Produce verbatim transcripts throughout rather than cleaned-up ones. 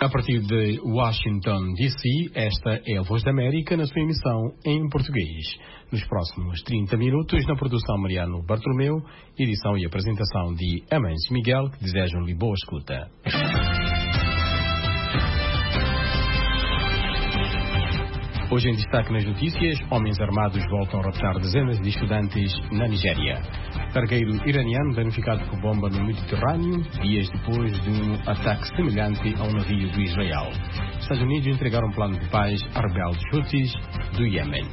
A partir de Washington, D C, esta é a Voz da América na sua emissão em português. Nos próximos trinta minutos, na produção Mariano Bartolomeu, edição e apresentação de Amâncio Miguel, que desejam-lhe boa escuta. Hoje em destaque nas notícias, homens armados voltam a raptar dezenas de estudantes na Nigéria. Cargueiro iraniano danificado por bomba no Mediterrâneo, dias depois de um ataque semelhante a um navio do Israel. Estados Unidos entregaram um plano de paz a rebeldes Houthis do Iêmen.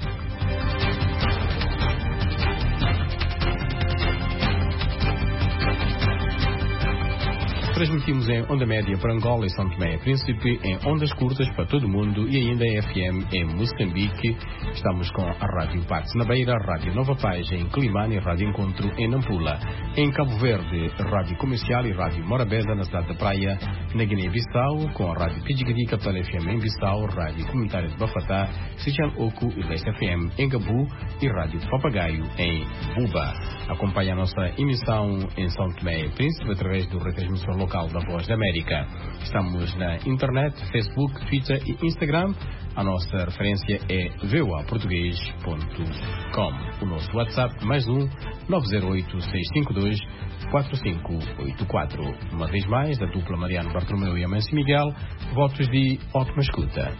Transmitimos em onda média para Angola e São Tomé e Príncipe, em ondas curtas para todo o mundo e ainda em F M em Moçambique. Estamos com a Rádio Pax na Beira, a Rádio Nova Paz em Climane e Rádio Encontro em Nampula. Em Cabo Verde, Rádio Comercial e Rádio Morabeza na cidade da Praia. Na Guiné-Bissau, com a Rádio Pidgiri, Capital F M em Bissau, Rádio Comunitária de Bafatá, Sijan Oku e Leste F M em Gabu e Rádio Papagaio em Buba. Acompanhe a nossa emissão em São Tomé e Príncipe através do retransmissor local da Voz da América. Estamos na internet, Facebook, Twitter e Instagram. A nossa referência é v o a português ponto com. O nosso WhatsApp mais um nove zero oito seis cinco dois quatro cinco oito quatro. Uma vez mais, da dupla Mariano Bartolomeu e Amâncio Miguel, votos de ótima escuta.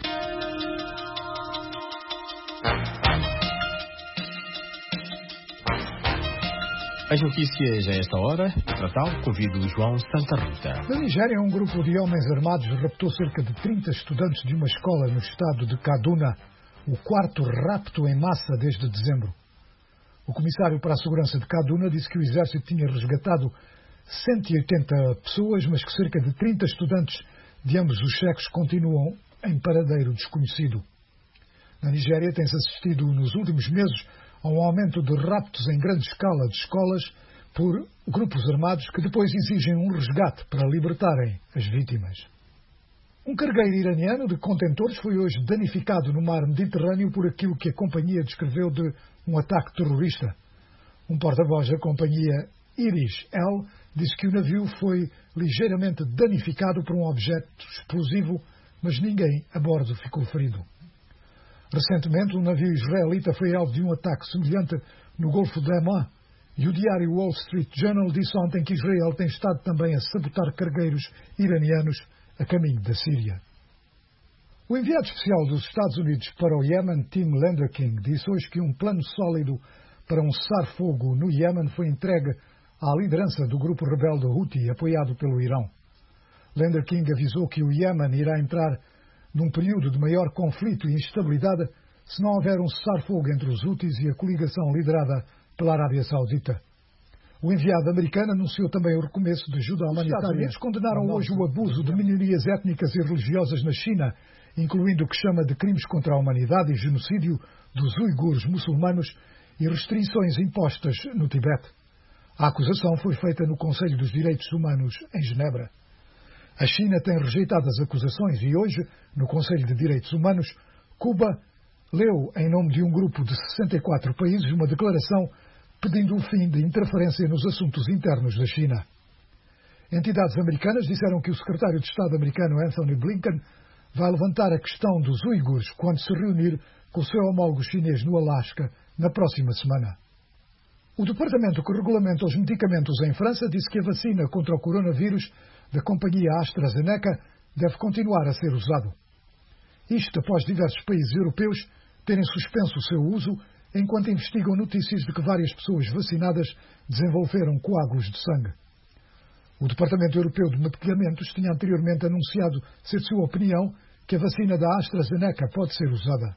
As notícias a esta hora, para tal, convido o João Santa Rita. Na Nigéria, um grupo de homens armados raptou cerca de trinta estudantes de uma escola no estado de Kaduna, o quarto rapto em massa desde dezembro. O comissário para a segurança de Kaduna disse que o exército tinha resgatado cento e oitenta pessoas, mas que cerca de trinta estudantes de ambos os sexos continuam em paradeiro desconhecido. Na Nigéria tem-se assistido nos últimos meses a um aumento de raptos em grande escala de escolas por grupos armados que depois exigem um resgate para libertarem as vítimas. Um cargueiro iraniano de contentores foi hoje danificado no mar Mediterrâneo por aquilo que a companhia descreveu de um ataque terrorista. Um porta-voz da companhia Iris L disse que o navio foi ligeiramente danificado por um objeto explosivo, mas ninguém a bordo ficou ferido. Recentemente, um navio israelita foi alvo de um ataque semelhante no Golfo de Aman e o diário Wall Street Journal disse ontem que Israel tem estado também a sabotar cargueiros iranianos a caminho da Síria. O enviado especial dos Estados Unidos para o Iêmen, Tim Lenderking, disse hoje que um plano sólido para um cessar-fogo no Iêmen foi entregue à liderança do grupo rebelde Houthi, apoiado pelo Irão. Lenderking avisou que o Iêmen irá entrar num período de maior conflito e instabilidade se não houver um cessar-fogo entre os Houthis e a coligação liderada pela Arábia Saudita. O enviado americano anunciou também o recomeço de ajuda humanitária. Os Estados Unidos condenaram hoje o abuso de minorias étnicas e religiosas na China, incluindo o que chama de crimes contra a humanidade e genocídio dos uigures muçulmanos e restrições impostas no Tibete. A acusação foi feita no Conselho dos Direitos Humanos em Genebra. A China tem rejeitado as acusações e hoje, no Conselho de Direitos Humanos, Cuba leu, em nome de um grupo de sessenta e quatro países, uma declaração pedindo o fim de interferência nos assuntos internos da China. Entidades americanas disseram que o secretário de Estado americano Anthony Blinken vai levantar a questão dos uigures quando se reunir com o seu homólogo chinês no Alasca na próxima semana. O departamento que regulamenta os medicamentos em França disse que a vacina contra o coronavírus da companhia AstraZeneca deve continuar a ser usado. Isto após diversos países europeus terem suspenso o seu uso, enquanto investigam notícias de que várias pessoas vacinadas desenvolveram coágulos de sangue. O Departamento Europeu de Medicamentos tinha anteriormente anunciado ser de sua opinião que a vacina da AstraZeneca pode ser usada.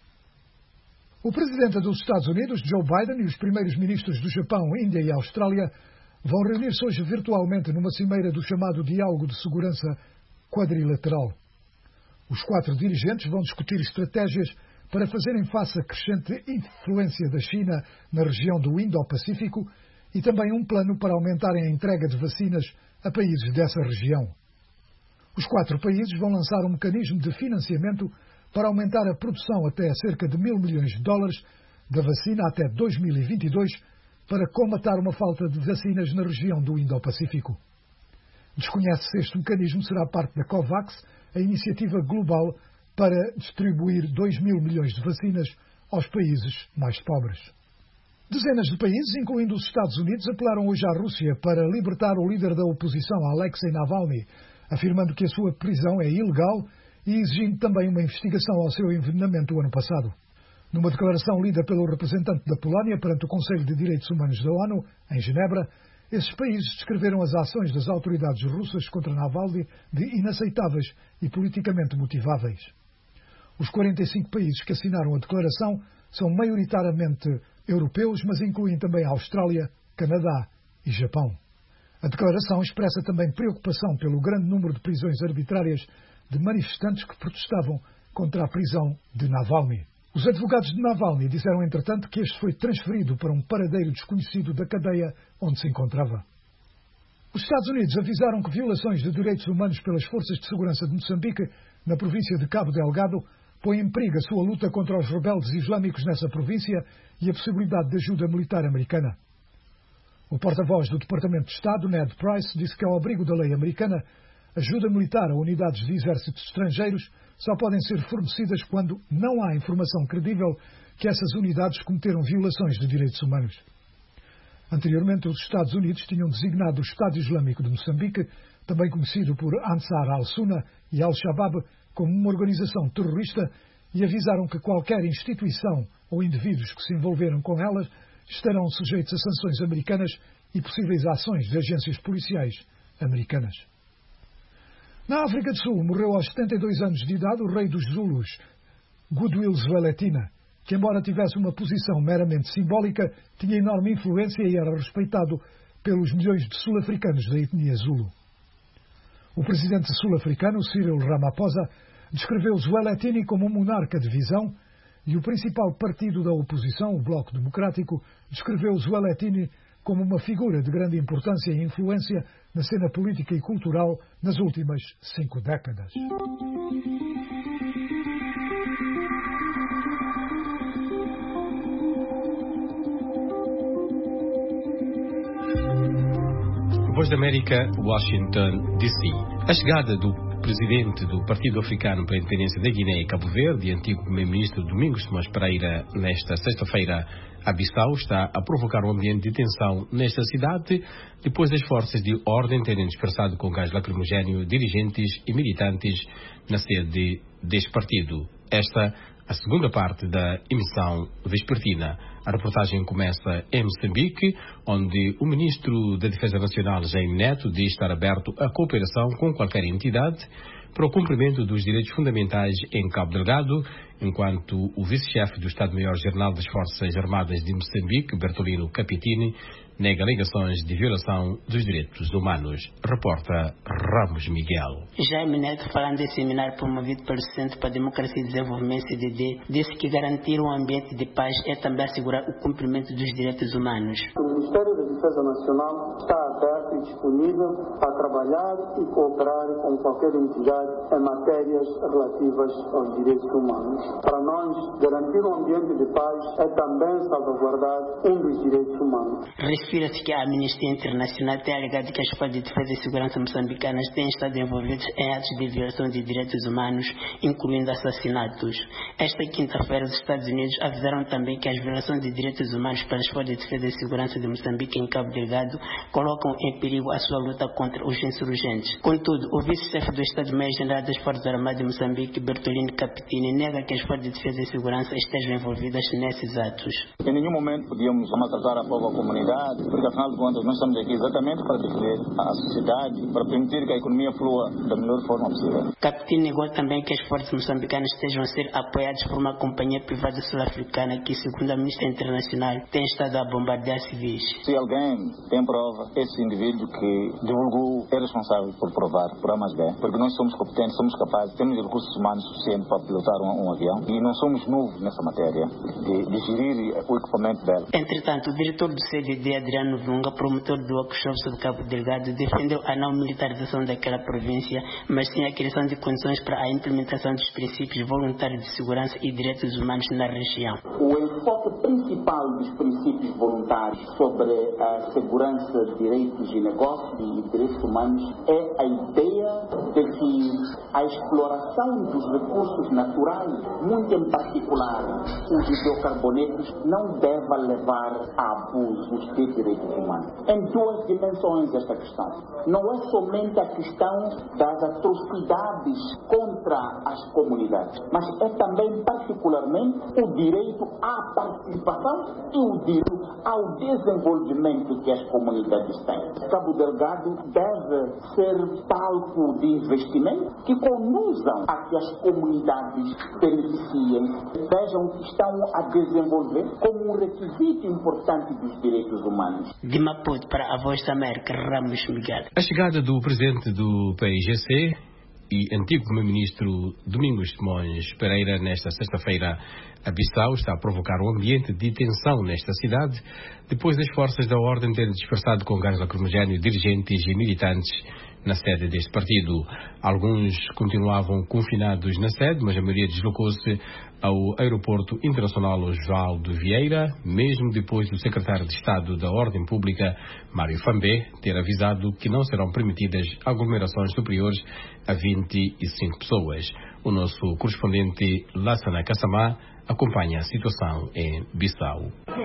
O presidente dos Estados Unidos, Joe Biden, e os primeiros ministros do Japão, Índia e Austrália vão reunir-se hoje virtualmente numa cimeira do chamado Diálogo de Segurança Quadrilateral. Os quatro dirigentes vão discutir estratégias para fazerem face à crescente influência da China na região do Indo-Pacífico e também um plano para aumentarem a entrega de vacinas a países dessa região. Os quatro países vão lançar um mecanismo de financiamento para aumentar a produção até a cerca de mil milhões de dólares da vacina até dois mil e vinte e dois para comatar uma falta de vacinas na região do Indo-Pacífico. Desconhece-se se este mecanismo será parte da COVAX, a iniciativa global para distribuir dois mil milhões de vacinas aos países mais pobres. Dezenas de países, incluindo os Estados Unidos, apelaram hoje à Rússia para libertar o líder da oposição, Alexei Navalny, afirmando que a sua prisão é ilegal e exigindo também uma investigação ao seu envenenamento o ano passado. Numa declaração lida pelo representante da Polónia perante o Conselho de Direitos Humanos da ONU, em Genebra, esses países descreveram as ações das autoridades russas contra Navalny de inaceitáveis e politicamente motiváveis. Os quarenta e cinco países que assinaram a declaração são maioritariamente europeus, mas incluem também a Austrália, Canadá e Japão. A declaração expressa também preocupação pelo grande número de prisões arbitrárias de manifestantes que protestavam contra a prisão de Navalny. Os advogados de Navalny disseram, entretanto, que este foi transferido para um paradeiro desconhecido da cadeia onde se encontrava. Os Estados Unidos avisaram que violações de direitos humanos pelas forças de segurança de Moçambique, na província de Cabo Delgado, põem em perigo a sua luta contra os rebeldes islâmicos nessa província e a possibilidade de ajuda militar americana. O porta-voz do Departamento de Estado, Ned Price, disse que, ao abrigo da lei americana, ajuda militar a unidades de exércitos estrangeiros só podem ser fornecidas quando não há informação credível que essas unidades cometeram violações de direitos humanos. Anteriormente, os Estados Unidos tinham designado o Estado Islâmico de Moçambique, também conhecido por Ansar al-Sunna e Al-Shabaab, como uma organização terrorista e avisaram que qualquer instituição ou indivíduos que se envolveram com elas estarão sujeitos a sanções americanas e possíveis ações de agências policiais americanas. Na África do Sul, morreu aos setenta e dois anos de idade o rei dos Zulus, Goodwill Zwelithini, que, embora tivesse uma posição meramente simbólica, tinha enorme influência e era respeitado pelos milhões de sul-africanos da etnia Zulu. O presidente sul-africano, Cyril Ramaphosa, descreveu Zwelithini como um monarca de visão e o principal partido da oposição, o Bloco Democrático, descreveu Zwelithini como uma figura de grande importância e influência na cena política e cultural nas últimas cinco décadas. Voz da América, Washington, D C. A chegada do presidente do Partido Africano para a Independência da Guiné e Cabo Verde e antigo primeiro-ministro Domingos Simões Pereira nesta sexta-feira a Bissau está a provocar um ambiente de tensão nesta cidade depois das forças de ordem terem dispersado com gás lacrimogéneo dirigentes e militantes na sede deste partido. Esta a segunda parte da emissão vespertina. A reportagem começa em Moçambique, onde o ministro da Defesa Nacional, Jaime Neto, diz estar aberto à cooperação com qualquer entidade para o cumprimento dos direitos fundamentais em Cabo Delgado, enquanto o vice-chefe do Estado-Maior-General das Forças Armadas de Moçambique, Bertolino Capitini, nega alegações de violação dos direitos humanos. Reporta Ramos Miguel. Jaime Neto, falando em seminário promovido pelo Centro para a Democracia e Desenvolvimento, C D D, disse que garantir um ambiente de paz é também assegurar o cumprimento dos direitos humanos. O Ministério da Defesa Nacional está aberto e disponível a trabalhar e cooperar com qualquer entidade em matérias relativas aos direitos humanos. Para nós, garantir um ambiente de paz é também salvaguardar um dos direitos humanos. Refira-se que a Amnistia Internacional tem alegado que as forças de defesa e segurança moçambicanas têm estado envolvidas em atos de violação de direitos humanos, incluindo assassinatos. Esta quinta-feira, os Estados Unidos avisaram também que as violações de direitos humanos pelas forças de defesa e segurança de Moçambique em Cabo Delgado colocam em perigo a sua luta contra os insurgentes. Contudo, o vice-chefe do Estado-Maior-General das Forças Armadas de Moçambique, Bertolino Capitini, nega que as forças de defesa e segurança estejam envolvidas nesses atos. Em nenhum momento podíamos maltratar a própria comunidade, porque afinal de contas nós estamos aqui exatamente para defender a sociedade, para permitir que a economia flua da melhor forma possível. Capitini negou também que as forças moçambicanas estejam a ser apoiadas por uma companhia privada sul-africana que, segundo a Amnistia Internacional, tem estado a bombardear civis. Se alguém tem prova, esse indivíduo que divulgou é responsável por provar, por A mais B, porque nós somos competentes, somos capazes, temos recursos humanos suficientes para pilotar um, um avião e não somos novos nessa matéria de, de gerir o equipamento dela. Entretanto, o diretor do C D D, Adriano Vunga, promotor do workshop sobre Cabo Delgado, defendeu a não militarização daquela província, mas sim a criação de condições para a implementação dos princípios voluntários de segurança e direitos humanos na região. O enfoque principal dos princípios voluntários sobre a segurança, direitos e negócios e direitos humanos é a ideia de que a exploração dos recursos naturais, muito em particular os hidrocarbonetos, não deva levar a abusos de direitos humanos. Em duas dimensões esta questão. Não é somente a questão das atrocidades contra as comunidades, mas é também particularmente o direito à participação e o direito ao desenvolvimento que as comunidades têm. Cabo Delgado deve ser palco de investimento que conduzam a que as comunidades beneficiem, vejam que estão a desenvolver como um requisito importante dos direitos humanos. De Maputo para a Voz da América, Ramos Miguel. A chegada do presidente do P I G C e antigo primeiro-ministro Domingos Simões Pereira nesta sexta-feira a Bissau está a provocar um ambiente de tensão nesta cidade, depois das forças da ordem terem dispersado com gás lacrimogéneo dirigentes e militantes na sede deste partido. Alguns continuavam confinados na sede, mas a maioria deslocou-se ao Aeroporto Internacional Osvaldo Vieira, mesmo depois do secretário de Estado da Ordem Pública, Mário Fambé, ter avisado que não serão permitidas aglomerações superiores a vinte e cinco pessoas. O nosso correspondente Lassana Kassamá acompanha a situação em Bissau.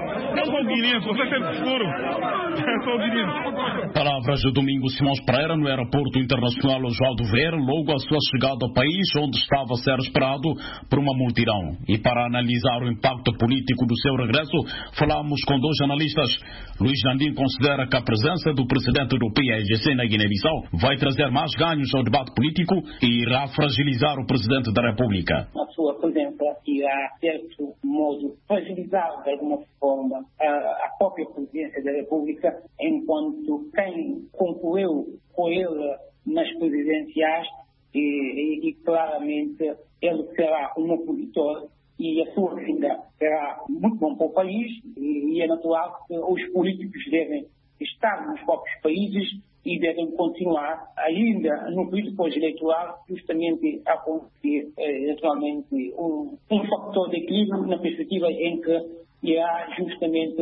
Palavras de Domingos Simões Pereira no Aeroporto Internacional Osvaldo Vieira, logo à sua chegada ao país, onde estava a ser esperado por uma multidão. E para analisar o impacto político do seu regresso, falamos com dois analistas. Luís Landim considera que a presença do presidente do P I G C na Guiné-Bissau vai trazer mais ganhos ao debate político e irá fragilizar o presidente da República. A sua presença irá, de certo modo, fragilizar de alguma forma a, a própria presidência da República, enquanto quem concluiu com ele nas presidenciais e, e, e claramente ele será um opositor e a sua vinda será muito bom para o país e, e é natural que os políticos devem estar nos próprios países e devem continuar ainda no período pós-eleitoral justamente a conseguir, eh, naturalmente, um, um fator de equilíbrio na perspectiva em que irá justamente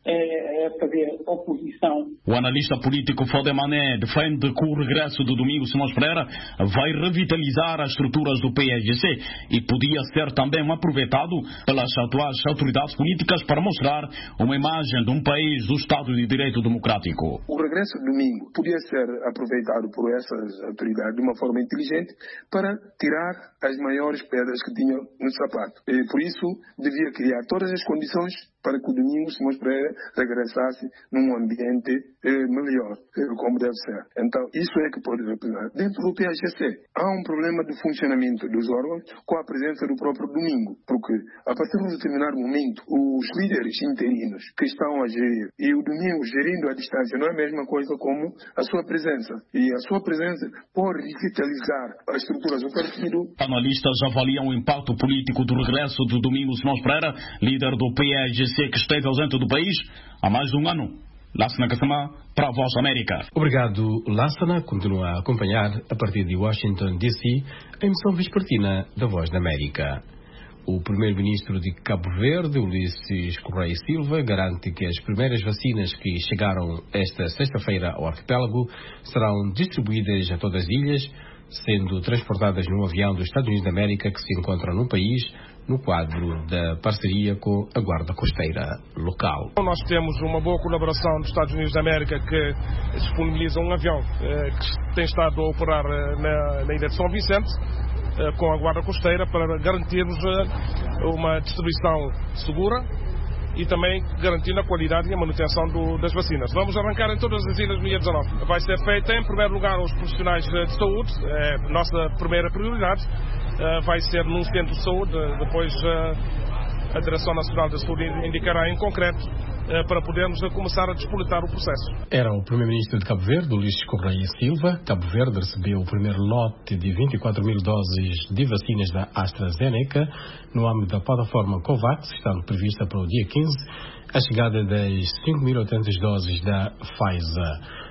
eh, fazer oposição. O analista político Fodemané defende que o regresso de Domingos Simões Pereira vai revitalizar as estruturas do P I G C e podia ser também aproveitado pelas atuais autoridades políticas para mostrar uma imagem de um país do Estado de Direito Democrático. O regresso de Domingo podia ser aproveitado por essas autoridades de uma forma inteligente para tirar as maiores pedras que tinham no sapato. E por isso devia criar todas as condições para que o Domingos Simões Pereira regressasse num ambiente eh, melhor, eh, como deve ser. Então, isso é que pode representar. Dentro do P I G C, há um problema de funcionamento dos órgãos com a presença do próprio Domingo, porque a partir de um determinado momento, os líderes interinos que estão a gerir e o Domingo gerindo à distância não é a mesma coisa como a sua presença. E a sua presença pode revitalizar as estruturas do partido. Analistas avaliam o impacto político do regresso de Domingos Simões Pereira, líder do P I G C que esteve ausente do país há mais de um ano. Lassana Kassamá, para a Voz da América. Obrigado, Lassana. Continua a acompanhar, a partir de Washington, D C, a emissão vespertina da Voz da América. O primeiro-ministro de Cabo Verde, Ulisses Correia Silva, garante que as primeiras vacinas que chegaram esta sexta-feira ao arquipélago serão distribuídas a todas as ilhas, sendo transportadas num avião dos Estados Unidos da América que se encontra no país, no quadro da parceria com a Guarda Costeira local. Nós temos uma boa colaboração dos Estados Unidos da América, que disponibiliza um avião eh, que tem estado a operar eh, na, na ilha de São Vicente eh, com a Guarda Costeira para garantirmos eh, uma distribuição segura e também garantindo a qualidade e a manutenção do, das vacinas. Vamos arrancar em todas as ilhas no dia dezanove. Vai ser feita, em primeiro lugar, aos profissionais de saúde, é a nossa primeira prioridade. Uh, vai ser num centro de saúde, depois uh, a Direção Nacional da Saúde indicará em concreto uh, para podermos uh, começar a despoletar o processo. Era o primeiro-ministro de Cabo Verde, Ulisses Correia Silva. Cabo Verde recebeu o primeiro lote de vinte e quatro mil doses de vacinas da AstraZeneca no âmbito da plataforma COVAX, estando prevista para o dia quinze a chegada das cinco mil e oitocentas doses da Pfizer.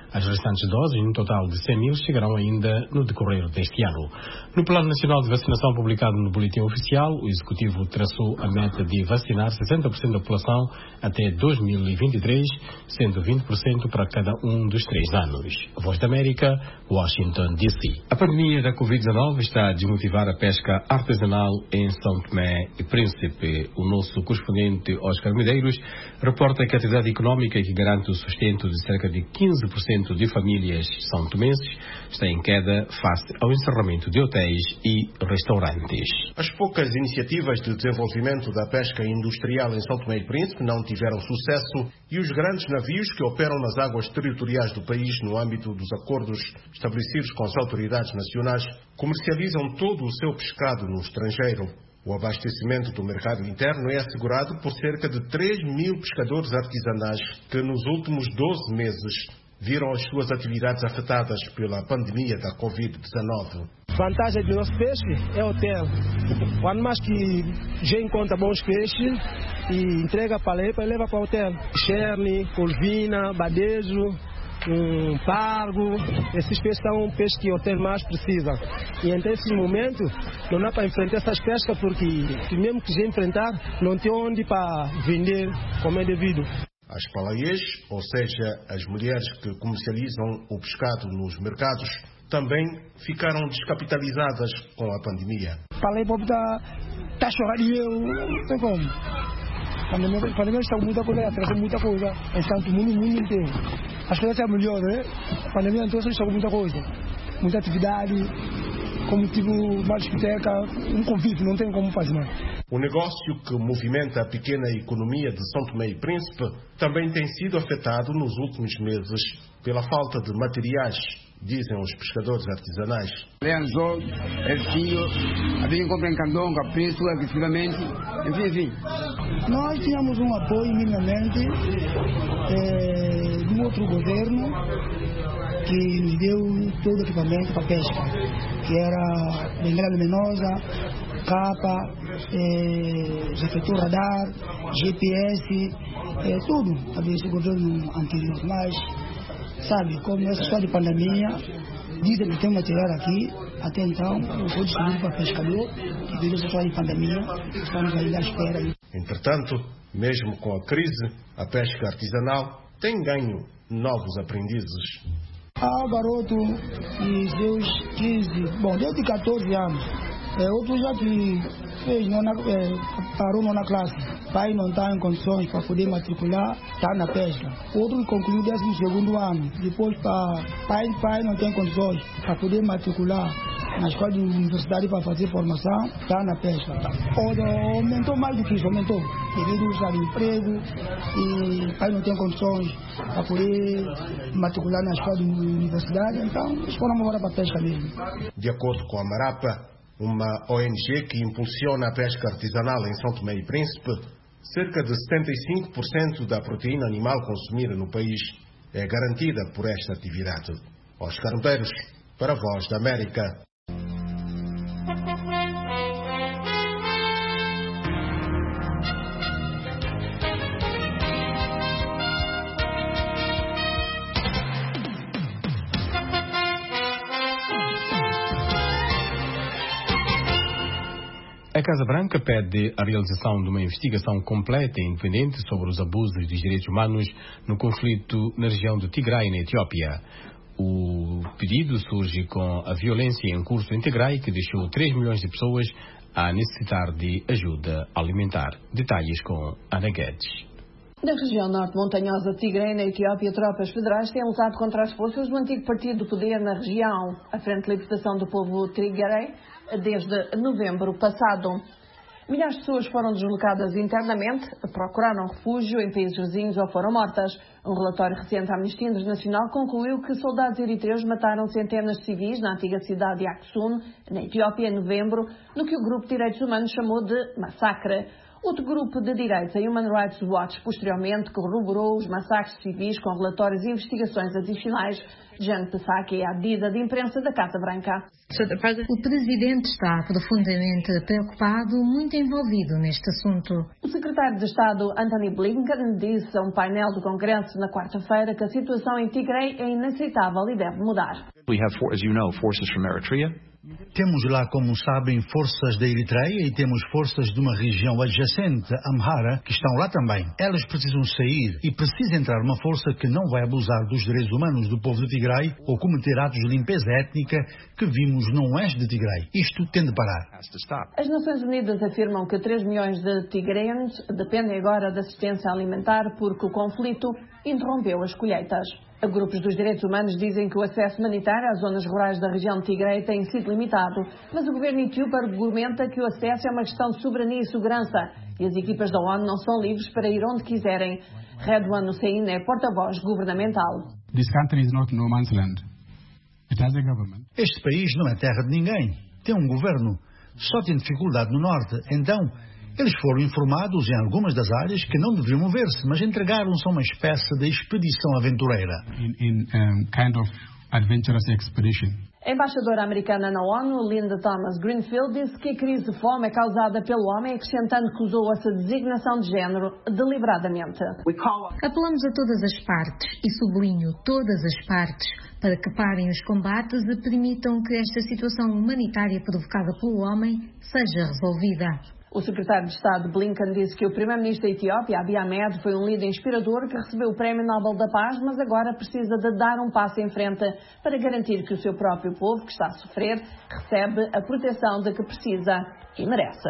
As restantes doses, num total de cem mil, chegarão ainda no decorrer deste ano. No Plano Nacional de Vacinação publicado no Boletim Oficial, o Executivo traçou a meta de vacinar sessenta por cento da população até dois mil e vinte e três, sendo vinte por cento para cada um dos três anos. Voz da América, Washington, D C. A pandemia da covid dezenove está a desmotivar a pesca artesanal em São Tomé e Príncipe. O nosso correspondente Oscar Medeiros reporta que a atividade económica que garante o sustento de cerca de quinze por cento de famílias são tomenses está em queda face ao encerramento de hotéis e restaurantes. As poucas iniciativas de desenvolvimento da pesca industrial em São Tomé e Príncipe não tiveram sucesso e os grandes navios que operam nas águas territoriais do país no âmbito dos acordos estabelecidos com as autoridades nacionais comercializam todo o seu pescado no estrangeiro. O abastecimento do mercado interno é assegurado por cerca de três mil pescadores artesanais que nos últimos doze meses viram as suas atividades afetadas pela pandemia da covid dezenove. A vantagem do nosso peixe é o hotel. Quando mais que já encontra bons peixes e entrega para levar, leva para o hotel. Cherne, corvina, badejo, um pargo, esses peixes são peixes que o hotel mais precisa. E até esse momento não dá para enfrentar essas pescas porque mesmo que já enfrentar, não tem onde para vender como é devido. As palaiês, ou seja, as mulheres que comercializam o pescado nos mercados, também ficaram descapitalizadas com a pandemia. Palai pobre está tá chorando, não sei como. A pandemia está muita coisa, atrasou muita coisa. Está no mundo, mundo inteiro. As coisas são melhores, né? A pandemia então está muita coisa, muita atividade, como tipo uma discoteca, um convite, não tem como fazer mais. O negócio que movimenta a pequena economia de São Tomé e Príncipe também tem sido afetado nos últimos meses pela falta de materiais, dizem os pescadores artesanais. Anzol, Ercilho, havia compra em Candonga, preço agressivamente, enfim, enfim. Nós tínhamos um apoio minimamente é, de um outro governo que nos deu todo o equipamento para pesca, que era bengala luminosa, capa, é, refletor radar, G P S, é, tudo. Havia esse governo anterior, mas, sabe, como essa história de pandemia, dizem que tem material aqui, até então, eu vou distribuir para pescador, que devido a essa história de pandemia, estamos ainda à espera. Entretanto, mesmo com a crise, a pesca artesanal tem ganho novos aprendizes. Ah, garoto de seus quinze, bom, desde catorze anos. É, outro já que fez nona, é, parou nona classe, pai não está em condições para poder matricular, está na pesca. Outro que concluiu décimo segundo ano, depois para pai pai não tem condições para poder matricular na escola de universidade para fazer formação, está na pesca. Ou, aumentou mais do que isso, aumentou, devido ao emprego e pai não tem condições para poder matricular na escola de universidade, então escolhemos agora para a pesca mesmo. De acordo com a Marapa, uma O N G que impulsiona a pesca artesanal em São Tomé e Príncipe, cerca de setenta e cinco por cento da proteína animal consumida no país é garantida por esta atividade. Oscar Medeiros, para a Voz da América. A Casa Branca pede a realização de uma investigação completa e independente sobre os abusos dos direitos humanos no conflito na região do Tigray, na Etiópia. O pedido surge com a violência em curso em Tigray, que deixou três milhões de pessoas a necessitar de ajuda alimentar. Detalhes com Ana Guedes. Na região norte-montanhosa de Tigray, na Etiópia, tropas federais têm lutado contra as forças do antigo partido do poder na região, a Frente de Libertação do Povo Tigray, desde novembro passado. Milhares de pessoas foram deslocadas internamente, procuraram refúgio em países vizinhos ou foram mortas. Um relatório recente da Amnistia Internacional concluiu que soldados eritreus mataram centenas de civis na antiga cidade de Aksum, na Etiópia, em novembro, no que o grupo de direitos humanos chamou de massacre. Outro grupo de direita, Human Rights Watch, posteriormente corroborou os massacres civis com relatórios e investigações adicionais. Jen Psaki é a medida de imprensa da Casa Branca. O presidente está profundamente preocupado, muito envolvido neste assunto. O secretário de Estado Antony Blinken disse a um painel do Congresso na quarta-feira que a situação em Tigray é inaceitável e deve mudar. We have, as you know, forces from Eritrea. Temos lá, como sabem, forças da Eritreia e temos forças de uma região adjacente, Amhara, que estão lá também. Elas precisam sair e precisa entrar uma força que não vai abusar dos direitos humanos do povo de Tigray ou cometer atos de limpeza étnica que vimos no oeste de Tigray. Isto tem de parar. As Nações Unidas afirmam que três milhões de tigreanos dependem agora de assistência alimentar porque o conflito interrompeu as colheitas. Grupos dos direitos humanos dizem que o acesso humanitário às zonas rurais da região de Tigray tem sido limitado, mas o governo etíope argumenta que o acesso é uma questão de soberania e segurança e as equipas da ONU não são livres para ir onde quiserem. Redwan Hussein é porta-voz governamental. This country is not no man's land. It has a government. Este país não é terra de ninguém. Tem um governo. Só tem dificuldade no norte. Então, eles foram informados em algumas das áreas que não deveriam mover-se, mas entregaram-se a uma espécie de expedição aventureira. In, in um, kind of adventurous expedition. A embaixadora americana na ONU, Linda Thomas Greenfield, disse que a crise de fome é causada pelo homem, acrescentando que usou essa designação de género deliberadamente. Apelamos a todas as partes, e sublinho todas as partes, para que parem os combates e permitam que esta situação humanitária provocada pelo homem seja resolvida. O secretário de Estado Blinken disse que o primeiro-ministro da Etiópia, Abiy Ahmed, foi um líder inspirador que recebeu o Prémio Nobel da Paz, mas agora precisa de dar um passo em frente para garantir que o seu próprio povo, que está a sofrer, recebe a proteção de que precisa e merece.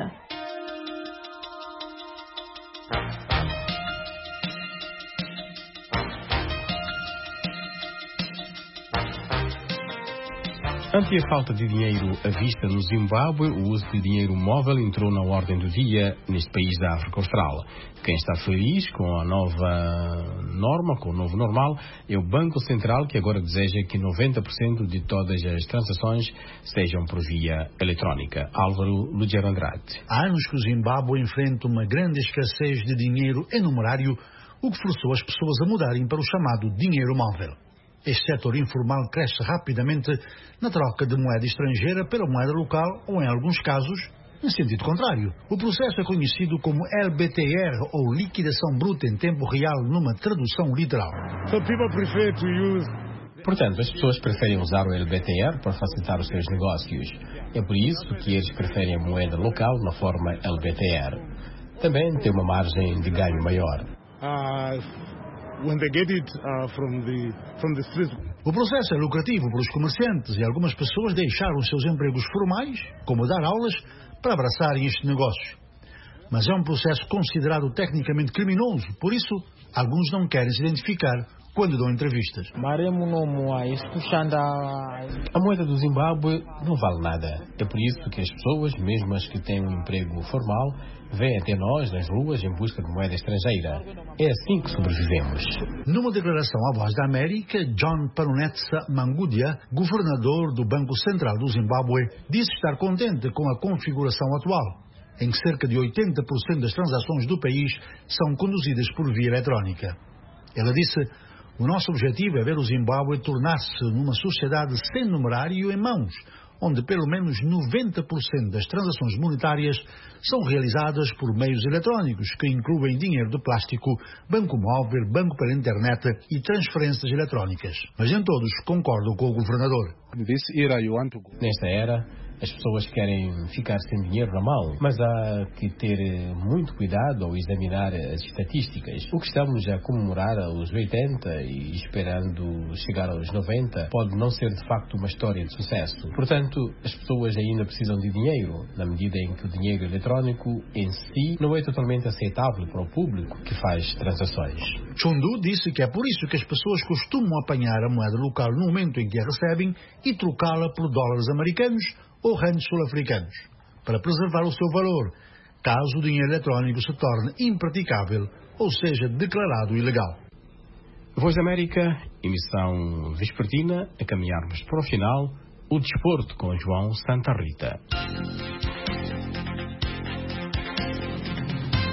Ante a falta de dinheiro à vista no Zimbábue, o uso de dinheiro móvel entrou na ordem do dia neste país da África Austral. Quem está feliz com a nova norma, com o novo normal, é o Banco Central, que agora deseja que noventa por cento de todas as transações sejam por via eletrónica. Álvaro Lugero Andrade. Há anos que o Zimbábue enfrenta uma grande escassez de dinheiro em numerário, o que forçou as pessoas a mudarem para o chamado dinheiro móvel. Este setor informal cresce rapidamente na troca de moeda estrangeira pela moeda local ou, em alguns casos, em sentido contrário. O processo é conhecido como L B T R, ou liquidação bruta em tempo real, numa tradução literal. So people prefer to use... Portanto, as pessoas preferem usar o L B T R para facilitar os seus negócios. É por isso que eles preferem a moeda local na forma L B T R. Também tem uma margem de ganho maior. Uh... When they get it, uh, from the, from the streets. O processo é lucrativo para os comerciantes e algumas pessoas deixaram os seus empregos formais, como dar aulas, para abraçarem este negócio. Mas é um processo considerado tecnicamente criminoso, por isso alguns não querem se identificar quando dão entrevistas. A moeda do Zimbábue não vale nada. É por isso que as pessoas, mesmo as que têm um emprego formal, vêm até nós nas ruas em busca de moeda estrangeira. É assim que sobrevivemos. Numa declaração à Voz da América, John Panunetsa Mangudia, governador do Banco Central do Zimbábue, disse estar contente com a configuração atual, em que cerca de oitenta por cento das transações do país são conduzidas por via eletrónica. Ela disse: o nosso objetivo é ver o Zimbábue tornar-se numa sociedade sem numerário em mãos, onde pelo menos noventa por cento das transações monetárias são realizadas por meios eletrónicos, que incluem dinheiro de plástico, banco móvel, banco pela internet e transferências eletrónicas. Mas nem todos concordam com o governador. Nesta era, as pessoas querem ficar sem dinheiro na mão, mas há que ter muito cuidado ao examinar as estatísticas. O que estamos a comemorar aos oitenta e esperando chegar aos noventa pode não ser de facto uma história de sucesso. Portanto, as pessoas ainda precisam de dinheiro, na medida em que o dinheiro eletrónico em si não é totalmente aceitável para o público que faz transações. Chundu disse que é por isso que as pessoas costumam apanhar a moeda local no momento em que a recebem e trocá-la por dólares americanos ou rands sul-africanos, para preservar o seu valor, caso o dinheiro eletrónico se torne impraticável ou seja declarado ilegal. Voz da América, emissão vespertina, a caminharmos para o final, o desporto com João Santa Rita.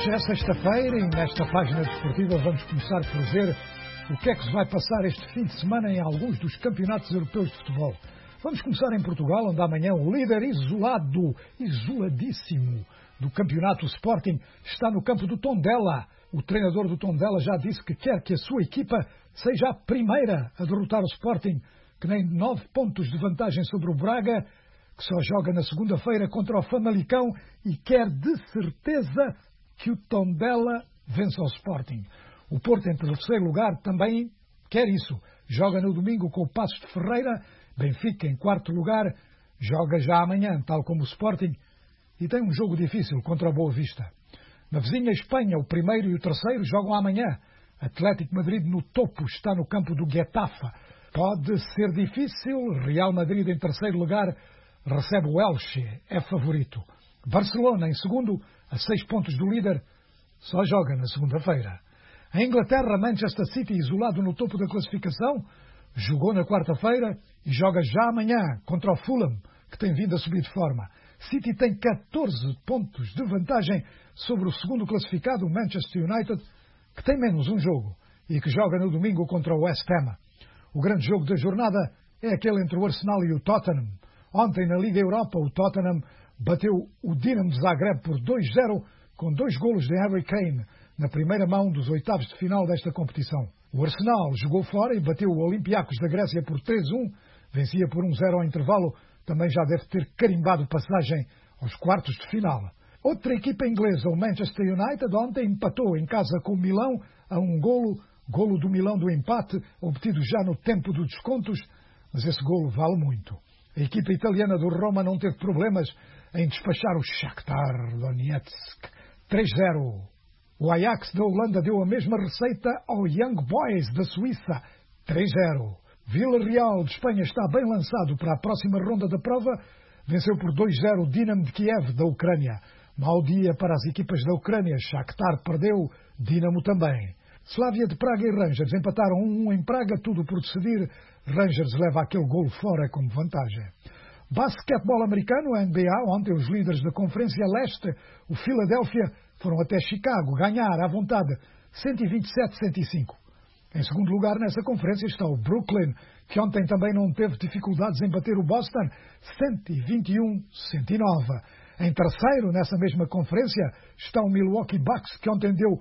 Hoje é sexta-feira e nesta página desportiva vamos começar por ver o que é que se vai passar este fim de semana em alguns dos campeonatos europeus de futebol. Vamos começar em Portugal, onde amanhã o líder isolado, isoladíssimo do campeonato, o Sporting, está no campo do Tondela. O treinador do Tondela já disse que quer que a sua equipa seja a primeira a derrotar o Sporting, que tem nove pontos de vantagem sobre o Braga, que só joga na segunda-feira contra o Famalicão, e quer de certeza que o Tondela vença o Sporting. O Porto, em terceiro lugar, também quer isso. Joga no domingo com o Passos de Ferreira. Benfica, em quarto lugar, joga já amanhã, tal como o Sporting, e tem um jogo difícil contra o Boa Vista. Na vizinha Espanha, o primeiro e o terceiro jogam amanhã. Atlético Madrid no topo, está no campo do Getafe. Pode ser difícil. Real Madrid, em terceiro lugar, recebe o Elche, é favorito. Barcelona, em segundo, a seis pontos do líder, só joga na segunda-feira. A Inglaterra, Manchester City, isolado no topo da classificação, jogou na quarta-feira e joga já amanhã contra o Fulham, que tem vindo a subir de forma. City tem catorze pontos de vantagem sobre o segundo classificado, o Manchester United, que tem menos um jogo e que joga no domingo contra o West Ham. O grande jogo da jornada é aquele entre o Arsenal e o Tottenham. Ontem, na Liga Europa, o Tottenham bateu o Dinamo de Zagreb por dois a zero, com dois golos de Harry Kane, na primeira mão dos oitavos de final desta competição. O Arsenal jogou fora e bateu o Olympiacos da Grécia por três a um, vencia por um a zero ao intervalo, também já deve ter carimbado passagem aos quartos de final. Outra equipa inglesa, o Manchester United, ontem empatou em casa com o Milão a um golo, golo do Milão do empate, obtido já no tempo dos descontos, mas esse golo vale muito. A equipa italiana do Roma não teve problemas em despachar o Shakhtar Donetsk três a zero. O Ajax da Holanda deu a mesma receita ao Young Boys da Suíça, três a zero. Villarreal de Espanha está bem lançado para a próxima ronda da prova, venceu por dois a zero o Dinamo de Kiev da Ucrânia. Mau dia para as equipas da Ucrânia, Shakhtar perdeu, Dinamo também. Slavia de Praga e Rangers empataram um a um em Praga, tudo por decidir. Rangers leva aquele golo fora como vantagem. Basquetebol americano, a N B A, ontem os líderes da Conferência Leste, o Philadelphia, foram até Chicago ganhar à vontade cento e vinte e sete a cento e cinco. Em segundo lugar nessa conferência está o Brooklyn, que ontem também não teve dificuldades em bater o Boston, cento e vinte e um a cento e nove. Em terceiro, nessa mesma conferência, está o Milwaukee Bucks, que ontem deu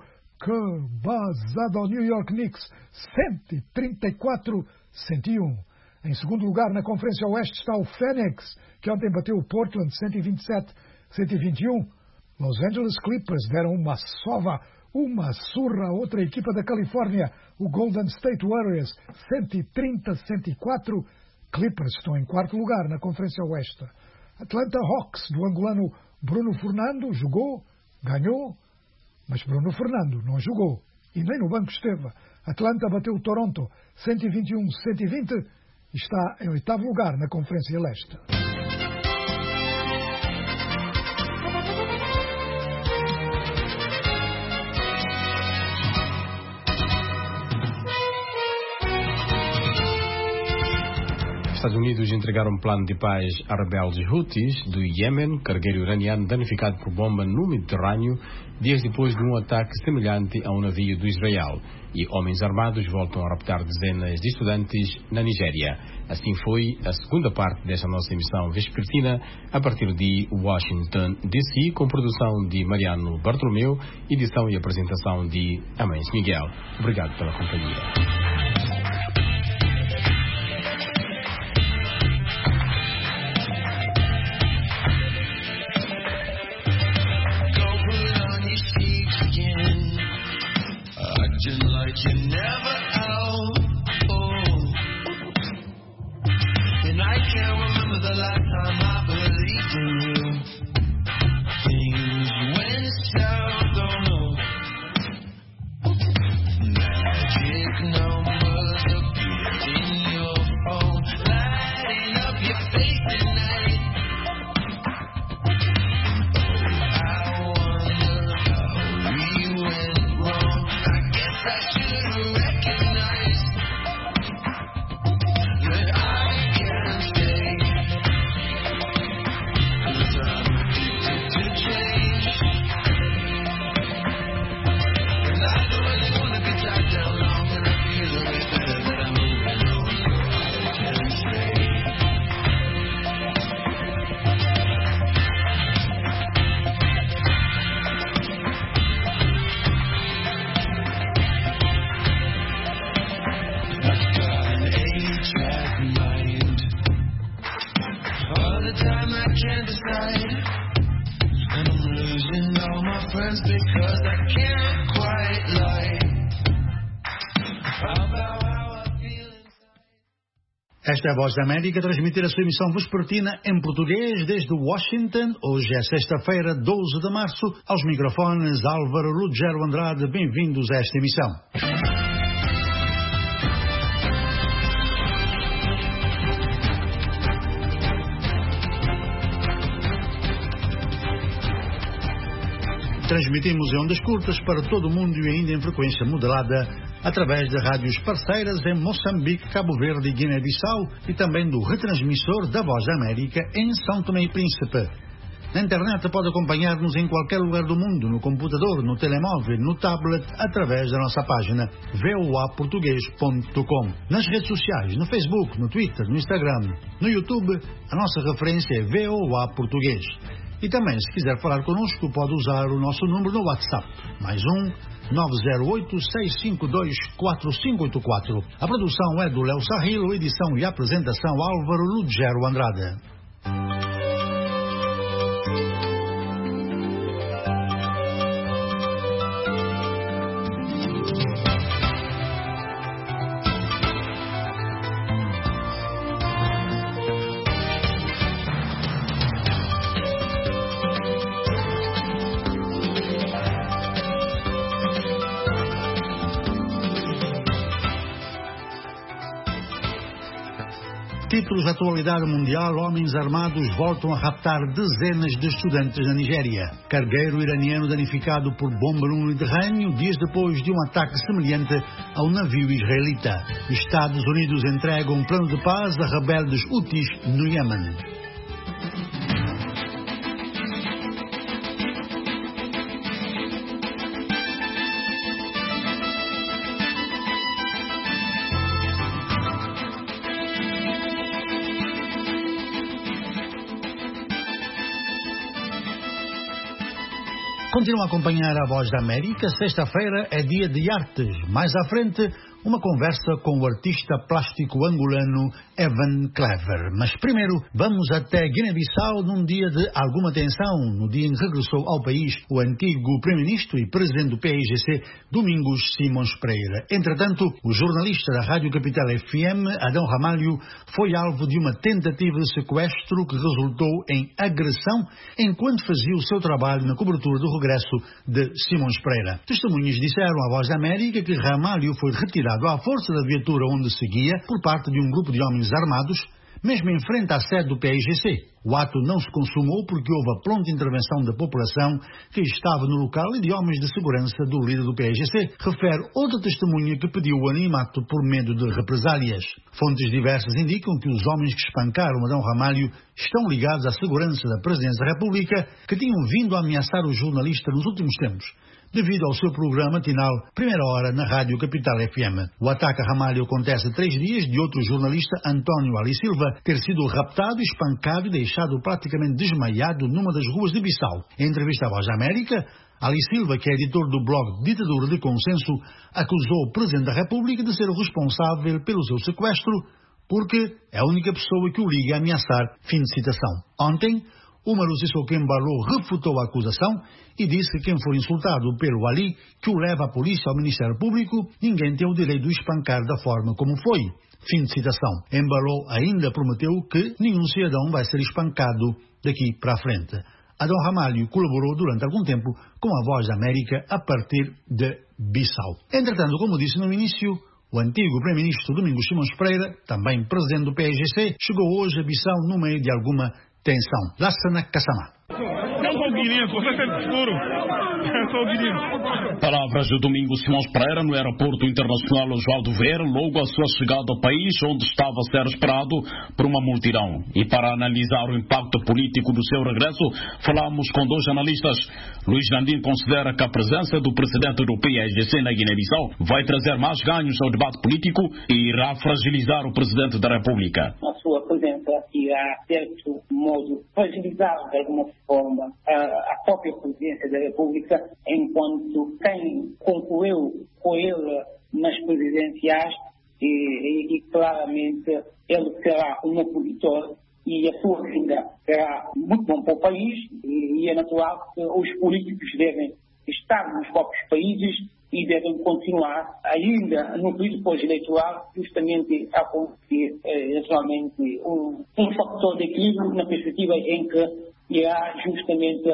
cabazada ao New York Knicks, cento e trinta e quatro a cento e um. Em segundo lugar, na Conferência Oeste, está o Phoenix, que ontem bateu o Portland, cento e vinte e sete a cento e vinte e um. Los Angeles Clippers deram uma sova, uma surra a outra equipa da Califórnia, o Golden State Warriors, cento e trinta a cento e quatro. Clippers estão em quarto lugar na Conferência Oeste. Atlanta Hawks, do angolano Bruno Fernando, jogou, ganhou, mas Bruno Fernando não jogou e nem no banco esteve. Atlanta bateu o Toronto, cento e vinte e um a cento e vinte, e está em oitavo lugar na Conferência Leste. Estados Unidos entregaram um plano de paz a rebeldes Houthis do Iêmen, cargueiro iraniano danificado por bomba no Mediterrâneo, dias depois de um ataque semelhante a um navio do Israel. E homens armados voltam a raptar dezenas de estudantes na Nigéria. Assim foi a segunda parte desta nossa emissão vespertina, a partir de Washington, D C, com produção de Mariano Bartolomeu, edição e apresentação de Amães Miguel. Obrigado pela companhia. You're never out, oh. And I can't remember the last time I believed in you. Things went south, oh no. Magic number Esta é a Voz da América a transmitir a sua emissão vespertina em português desde Washington. Hoje é sexta-feira, doze de março. Aos microfones, Álvaro Lugero Andrade. Bem-vindos a esta emissão. Transmitimos em ondas curtas para todo o mundo e ainda em frequência moderada através de rádios parceiras em Moçambique, Cabo Verde e Guiné-Bissau e também do retransmissor da Voz da América em São Tomé e Príncipe. Na internet pode acompanhar-nos em qualquer lugar do mundo, no computador, no telemóvel, no tablet, através da nossa página v o a português ponto com. Nas redes sociais, no Facebook, no Twitter, no Instagram, no YouTube, a nossa referência é V O A Português. E também, se quiser falar connosco, pode usar o nosso número no WhatsApp. Mais um, nove zero oito, seis cinco dois, quatro cinco oito quatro. A produção é do Léo Sarrilo, edição e apresentação Álvaro Lugero Andrade. Títulos da atualidade mundial: homens armados voltam a raptar dezenas de estudantes na Nigéria. Cargueiro iraniano danificado por bomba no Mediterrâneo dias depois de um ataque semelhante ao navio israelita. Estados Unidos entregam um plano de paz a rebeldes Houthis no Iêmen. Continuam a acompanhar a Voz da América. Sexta-feira é dia de artes. Mais à frente, uma conversa com o artista plástico angolano Evan Clever. Mas primeiro, vamos até Guiné-Bissau num dia de alguma tensão, no dia em que regressou ao país o antigo primeiro-ministro e presidente do P I G C, Domingos Simões Pereira. Entretanto, o jornalista da Rádio Capital F M, Adão Ramalho, foi alvo de uma tentativa de sequestro que resultou em agressão enquanto fazia o seu trabalho na cobertura do regresso de Simões Pereira. Testemunhas disseram à Voz da América que Ramalho foi retirado à força da viatura onde seguia por parte de um grupo de homens armados, mesmo em frente à sede do P I G C. O ato não se consumou porque houve a pronta intervenção da população que estava no local e de homens de segurança do líder do P I G C, refere outra testemunha que pediu o anonimato por medo de represálias. Fontes diversas indicam que os homens que espancaram Adão Ramalho estão ligados à segurança da Presidência da República, que tinham vindo a ameaçar o jornalista nos últimos tempos, devido ao seu programa matinal Primeira Hora na Rádio Capital F M. O ataque a Ramalho acontece a três dias de outro jornalista, António Ali Silva, ter sido raptado, espancado e deixado praticamente desmaiado numa das ruas de Bissau. Em entrevista à Voz da América, Ali Silva, que é editor do blog Ditadura de Consenso, acusou o Presidente da República de ser o responsável pelo seu sequestro, porque é a única pessoa que o liga a ameaçar. Fim de citação. Ontem, Umaru Sissoko Embalo refutou a acusação e disse que quem for insultado pelo Ali, que o leva à polícia ou ao Ministério Público, ninguém tem o direito de espancar da forma como foi. Fim de citação. Embalo ainda prometeu que nenhum cidadão vai ser espancado daqui para a frente. Adão Ramalho colaborou durante algum tempo com a Voz da América a partir de Bissau. Entretanto, como disse no início, o antigo primeiro-ministro Domingos Simões Pereira, também presidente do P I G C, chegou hoje a Bissau no meio de alguma tensão. Lassana Kasama. Não sou guiné, você tem futuro. Sou guiné. Palavras de Domingos Simões Pereira no aeroporto internacional Oswaldo Vieira, logo à sua chegada ao país, onde estava a ser esperado por uma multidão. E para analisar o impacto político do seu regresso, falamos com dois analistas. Luís Landim considera que a presença do presidente do P I G C na Guiné-Bissau vai trazer mais ganhos ao debate político e irá fragilizar o presidente da República. A sua presença irá, de certo modo, fragilizar de alguma forma a, a própria presidência da República, enquanto quem concorreu com ele nas presidenciais e, e, e claramente ele será um opositor e a sua vinda será muito bom para o país e, e é natural que os políticos devem estar nos próprios países e devem continuar ainda no período pós-eleitoral justamente a conseguir eh, naturalmente um, um fator de equilíbrio na perspectiva em que irá justamente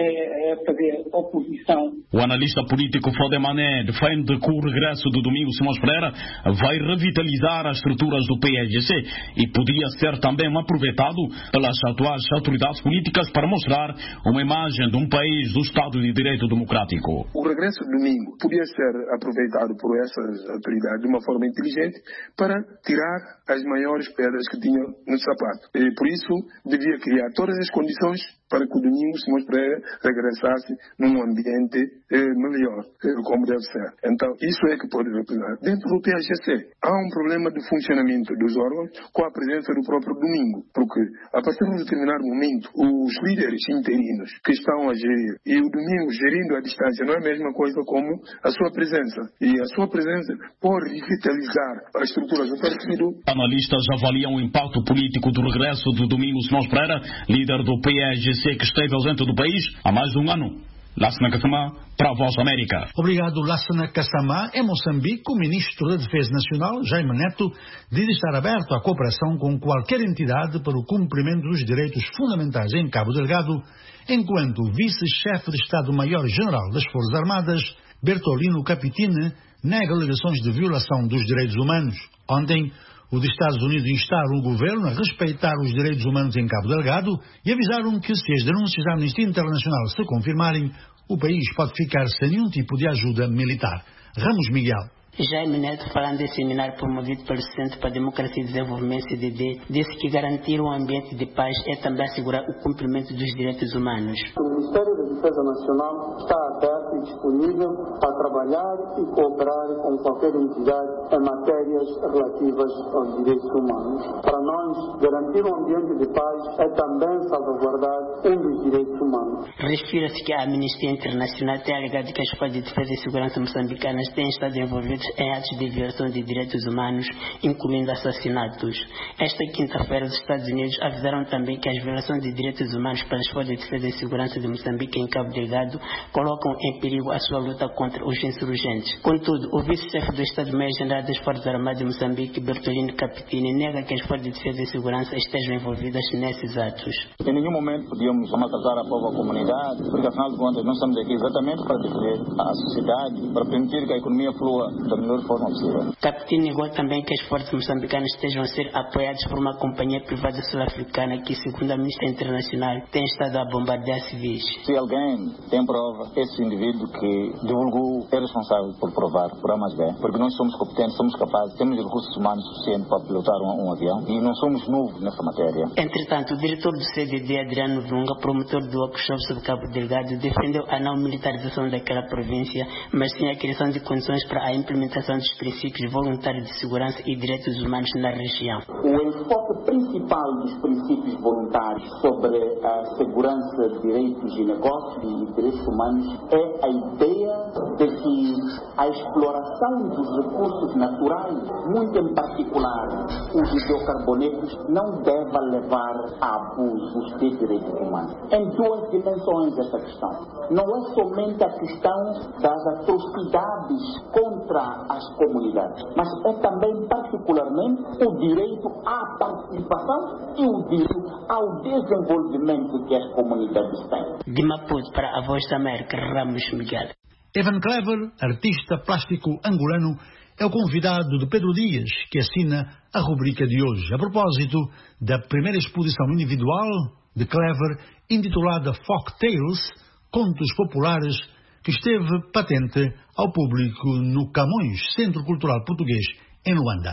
é, fazer oposição. O analista político Fode Mané defende que o regresso do Domingos Simões Pereira vai revitalizar as estruturas do P S G C e podia ser também aproveitado pelas atuais autoridades políticas para mostrar uma imagem de um país do Estado de Direito Democrático. O regresso do domingo podia ser aproveitado por essas autoridades de uma forma inteligente para tirar as maiores pedras que tinham no sapato. E por isso devia criar todas as condições para que o Domingos Simões Pereira regressasse num ambiente eh, melhor, eh, como deve ser. Então, isso é que pode representar. Dentro do P S G C, há um problema de funcionamento dos órgãos com a presença do próprio Domingo, porque a partir de um determinado momento, os líderes interinos que estão a gerir e o Domingo gerindo à distância não é a mesma coisa como a sua presença. E a sua presença pode revitalizar as estruturas do partido. Analistas avaliam o impacto político do regresso do Domingos Simões Pereira, líder do P S G C que esteve ausente do país há mais de um ano. Lassana Kassamá, para a Voz América. Obrigado, Lassana Kassamá. Em Moçambique, o ministro da Defesa Nacional, Jaime Neto, diz estar aberto à cooperação com qualquer entidade para o cumprimento dos direitos fundamentais em Cabo Delgado, enquanto o vice-chefe de Estado-Maior-General das Forças Armadas, Bertolino Capitine, nega alegações de violação dos direitos humanos. Ontem, os Estados Unidos instaram o governo a respeitar os direitos humanos em Cabo Delgado e avisaram que, se as denúncias da Amnistia Internacional se confirmarem, o país pode ficar sem nenhum tipo de ajuda militar. Ramos Miguel. Jaime Neto, falando em seminário promovido pelo Centro para a Democracia e Desenvolvimento, C D D, disse que garantir um ambiente de paz é também assegurar o cumprimento dos direitos humanos. O Ministério da Defesa Nacional está aberto e disponível a trabalhar e cooperar com qualquer entidade em matérias relativas aos direitos humanos. Para nós, garantir um ambiente de paz é também salvaguardar um dos direitos humanos. Refira-se que a Amnistia Internacional tem alegado que as forças de defesa e segurança moçambicanas têm estado envolvidas em atos de violação de direitos humanos, incluindo assassinatos. Esta quinta-feira, os Estados Unidos avisaram também que as violações de direitos humanos pelas forças de defesa e segurança de Moçambique em Cabo Delgado colocam em perigo a sua luta contra os insurgentes. Contudo, o vice-chefe do Estado-Maior-General das Forças Armadas de Moçambique, Bertolino Capitine, nega que as forças de defesa e segurança estejam envolvidas nesses atos. Em nenhum momento podíamos maltratar a povo, a comunidade, porque afinal de contas nós estamos aqui exatamente para defender a sociedade, para permitir que a economia flua da melhor forma possível. Capitine negou também que as forças moçambicanas estejam a ser apoiadas por uma companhia privada sul-africana que, segundo a Amnistia Internacional, tem estado a bombardear civis. Se alguém tem prova, esse indivíduo que divulgou é responsável por provar, por A mais B, porque nós somos competentes, somos capazes, temos recursos humanos suficientes para pilotar um, um avião e não somos novos nessa matéria. Entretanto, o diretor do C D D, Adriano Lunga, promotor do workshop sobre Cabo Delgado, defendeu a não militarização daquela província, mas sim a criação de condições para a implementação dos princípios voluntários de segurança e direitos humanos na região. O enfoque principal dos princípios voluntários sobre a segurança de direitos e negócios e direitos humanos é a ideia de que a exploração dos recursos naturais, muito em particular os hidrocarbonetos, não deve levar a abusos de direitos humanos. Em duas dimensões essa questão. Não é somente a questão das atrocidades contra as comunidades, mas é também particularmente o direito à participação e o direito ao desenvolvimento que as comunidades têm. De Maputo para a Voz da América, Ramos Miguel. Evan Clever, artista plástico angolano, é o convidado de Pedro Dias, que assina a rubrica de hoje, a propósito da primeira exposição individual de Clever, intitulada Folk Tales, Contos Populares, que esteve patente ao público no Camões, Centro Cultural Português, em Luanda.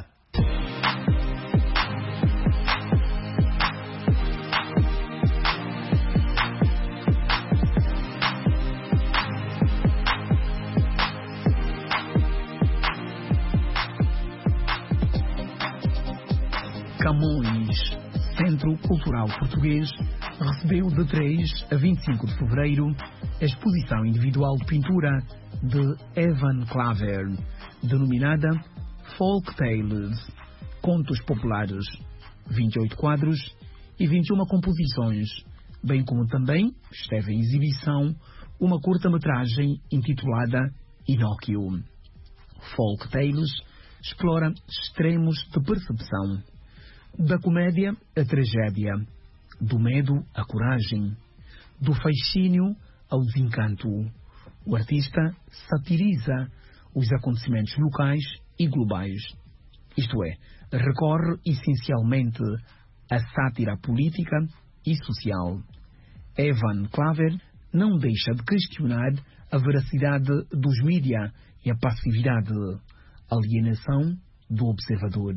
Camões, Centro Cultural Português, recebeu de três a vinte e cinco de fevereiro a exposição individual de pintura de Evan Clever, denominada Folk Tales, Contos Populares, vinte e oito quadros e vinte e uma composições, bem como também esteve em exibição uma curta-metragem intitulada Inóquio. Folk Tales explora extremos de percepção. Da comédia à tragédia, do medo à coragem, do fascínio ao desencanto. O artista satiriza os acontecimentos locais e globais. Isto é, recorre essencialmente à sátira política e social. Evan Claver não deixa de questionar a veracidade dos mídia e a passividade, alienação do observador.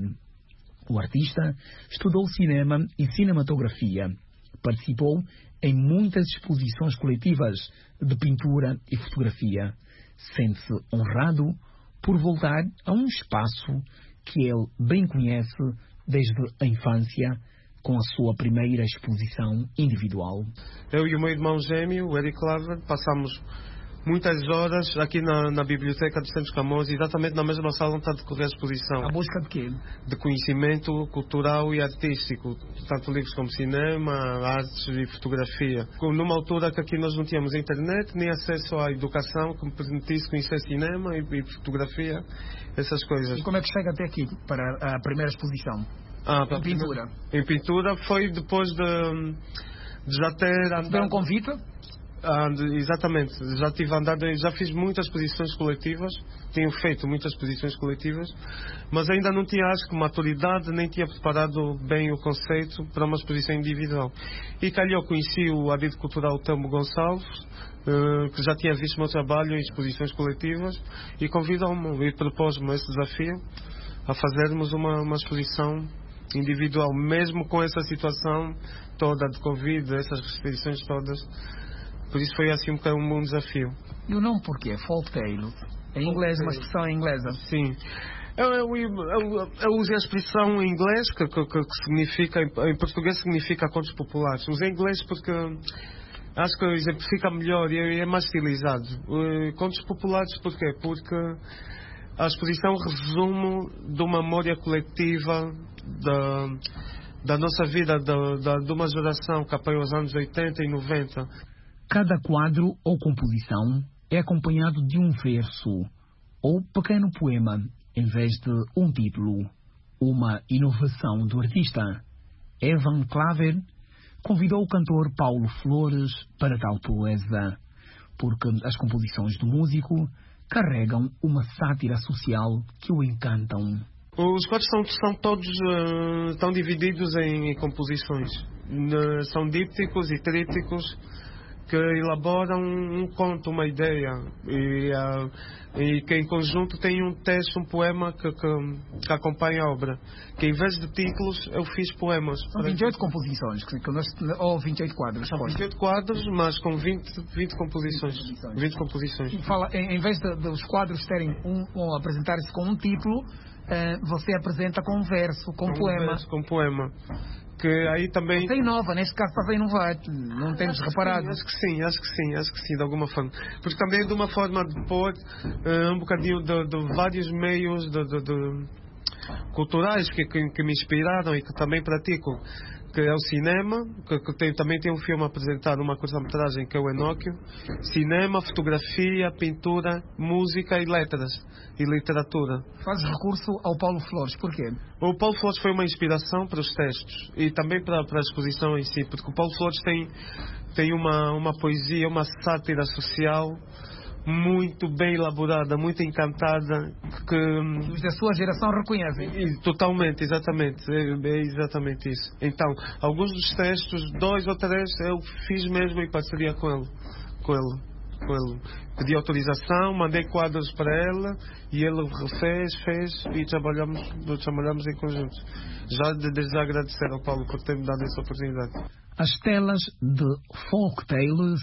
O artista estudou cinema e cinematografia, participou em muitas exposições coletivas de pintura e fotografia, sente-se honrado por voltar a um espaço que ele bem conhece desde a infância, com a sua primeira exposição individual. Eu e o meu irmão gêmeo, o Eric Claver, passamos muitas horas aqui na, na Biblioteca dos Santos Camões, exatamente na mesma sala onde está a decorrer a exposição. A busca de quê? De conhecimento cultural e artístico, tanto livros como cinema, artes e fotografia. Numa altura que aqui nós não tínhamos internet, nem acesso à educação que me permitisse conhecer cinema e, e fotografia, essas coisas. E como é que chega até aqui, para a primeira exposição? Ah, em pintura? Em pintura foi depois de, de já ter andado... Deu um convite? Ah, de, exatamente, já tive andado, já fiz muitas exposições coletivas, tenho feito muitas exposições coletivas, mas ainda não tinha, acho que, maturidade, nem tinha preparado bem o conceito para uma exposição individual. E calhou, conheci o Adido Cultural Telmo Gonçalves, uh, que já tinha visto o meu trabalho em exposições coletivas, e convidou-me e propôs-me esse desafio a fazermos uma, uma exposição individual, mesmo com essa situação toda de Covid, essas restrições todas. Por isso foi assim um bocado um desafio. E o nome porquê? Folk Tale? Em inglês, uma expressão em inglesa. Sim. Eu, eu, eu, eu uso a expressão em inglês, que, que, que significa, em português significa contos populares. Usei em inglês porque acho que exemplifica melhor e é mais estilizado. Contos populares porquê? Porque a exposição resume de uma memória coletiva da, da nossa vida, da, da, de uma geração que apoiou os anos oitenta e noventa. Cada quadro ou composição é acompanhado de um verso ou pequeno poema, em vez de um título. Uma inovação do artista. Evan Claver convidou o cantor Paulo Flores para tal proeza, porque as composições do músico carregam uma sátira social que o encantam. Os quadros são, são todos uh, estão divididos em, em composições. Uh, são dípticos e trípticos que elaboram um, um conto, uma ideia, e, uh, e que em conjunto tem um texto, um poema que, que, que acompanha a obra. Que em vez de títulos eu fiz poemas. São vinte e oito composições, que nós, ou vinte e oito quadros? São vinte e oito quadros, mas com vinte, vinte composições. vinte composições. E fala, em, em vez de, de os quadros terem um, ou apresentar-se com um título, uh, você apresenta com um verso, com um poema. Verso, com poema. Que aí também... Você inova, neste caso está a inovar, não temos acho reparado. Sim, acho que sim, acho que sim, acho que sim, de alguma forma. Porque também de uma forma de pôr uh, um bocadinho de, de vários meios de, de, de culturais que, que, que me inspiraram e que também pratico, que é o cinema, que, que tem, também tem um filme a apresentar, uma curta-metragem que é o Inóquio, cinema, fotografia, pintura, música e letras e literatura. Fazes recurso ao Paulo Flores, porquê? O Paulo Flores foi uma inspiração para os textos e também para, para a exposição em si, porque o Paulo Flores tem, tem uma, uma poesia, uma sátira social muito bem elaborada, muito encantada, que os da sua geração reconhecem. E, totalmente, exatamente, é, é exatamente isso. Então, alguns dos textos, dois ou três, eu fiz mesmo em parceria com ele, com ele, com ele. Pedi autorização, mandei quadros para ela e ele refez, fez e trabalhamos, trabalhamos em conjunto. Já desde já agradecer ao Paulo por ter-me dado essa oportunidade. As telas de folk tales,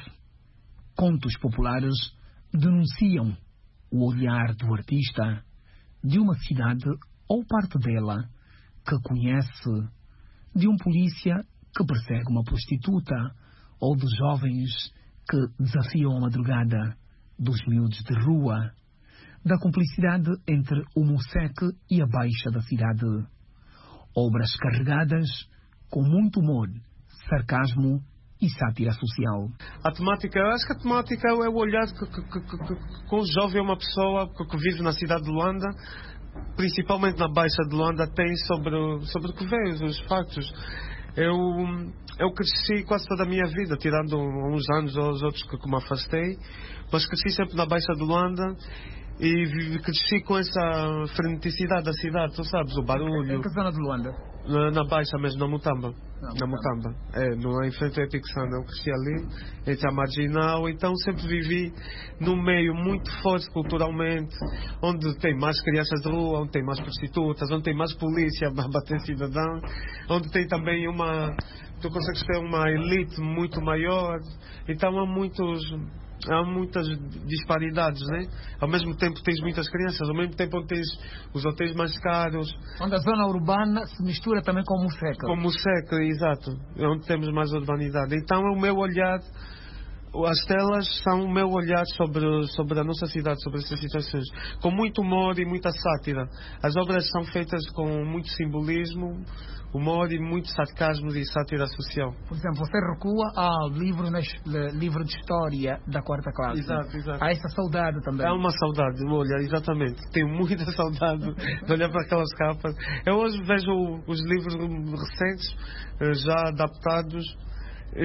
contos populares, denunciam o olhar do artista de uma cidade ou parte dela que conhece, de um polícia que persegue uma prostituta ou de jovens que desafiam a madrugada, dos miúdos de rua, da cumplicidade entre o Moseque e a Baixa da cidade. Obras carregadas com muito humor, sarcasmo e sátira social. A temática, eu acho que a temática é o olhar que, que, que, que, que o jovem, uma pessoa que, que vive na cidade de Luanda, principalmente na Baixa de Luanda, tem sobre, sobre o que vê, os factos. Eu, eu cresci quase toda a minha vida, tirando uns anos ou os outros que, que me afastei, mas cresci sempre na Baixa de Luanda e cresci com essa freneticidade da cidade, tu sabes, o barulho. Em que zona de Luanda? Na, na Baixa mesmo, na Mutamba. Não, na Mutamba. É, não é em frente ao Epic Sound. Eu cresci ali, entre a Marginal, então sempre vivi num meio muito forte culturalmente, onde tem mais crianças de rua, onde tem mais prostitutas, onde tem mais polícia a bater cidadão, onde tem também uma... Tu consegues ter uma elite muito maior, então há muitos... Há muitas disparidades, né? Ao mesmo tempo tens muitas crianças, ao mesmo tempo tens os hotéis mais caros. Onde a zona urbana se mistura também com o Museca. Com o Museca, exato. É onde temos mais urbanidade. Então é o meu olhar, as telas são o meu olhar sobre, sobre a nossa cidade, sobre essas situações. Com muito humor e muita sátira. As obras são feitas com muito simbolismo, humor e muito sarcasmo e sátira social. Por exemplo, você recua ao livro, livro de história da quarta classe. Exato, exato. Há essa saudade também. Há uma saudade, olha, exatamente. Tenho muita saudade de olhar para aquelas capas. Eu hoje vejo os livros recentes, já adaptados, e,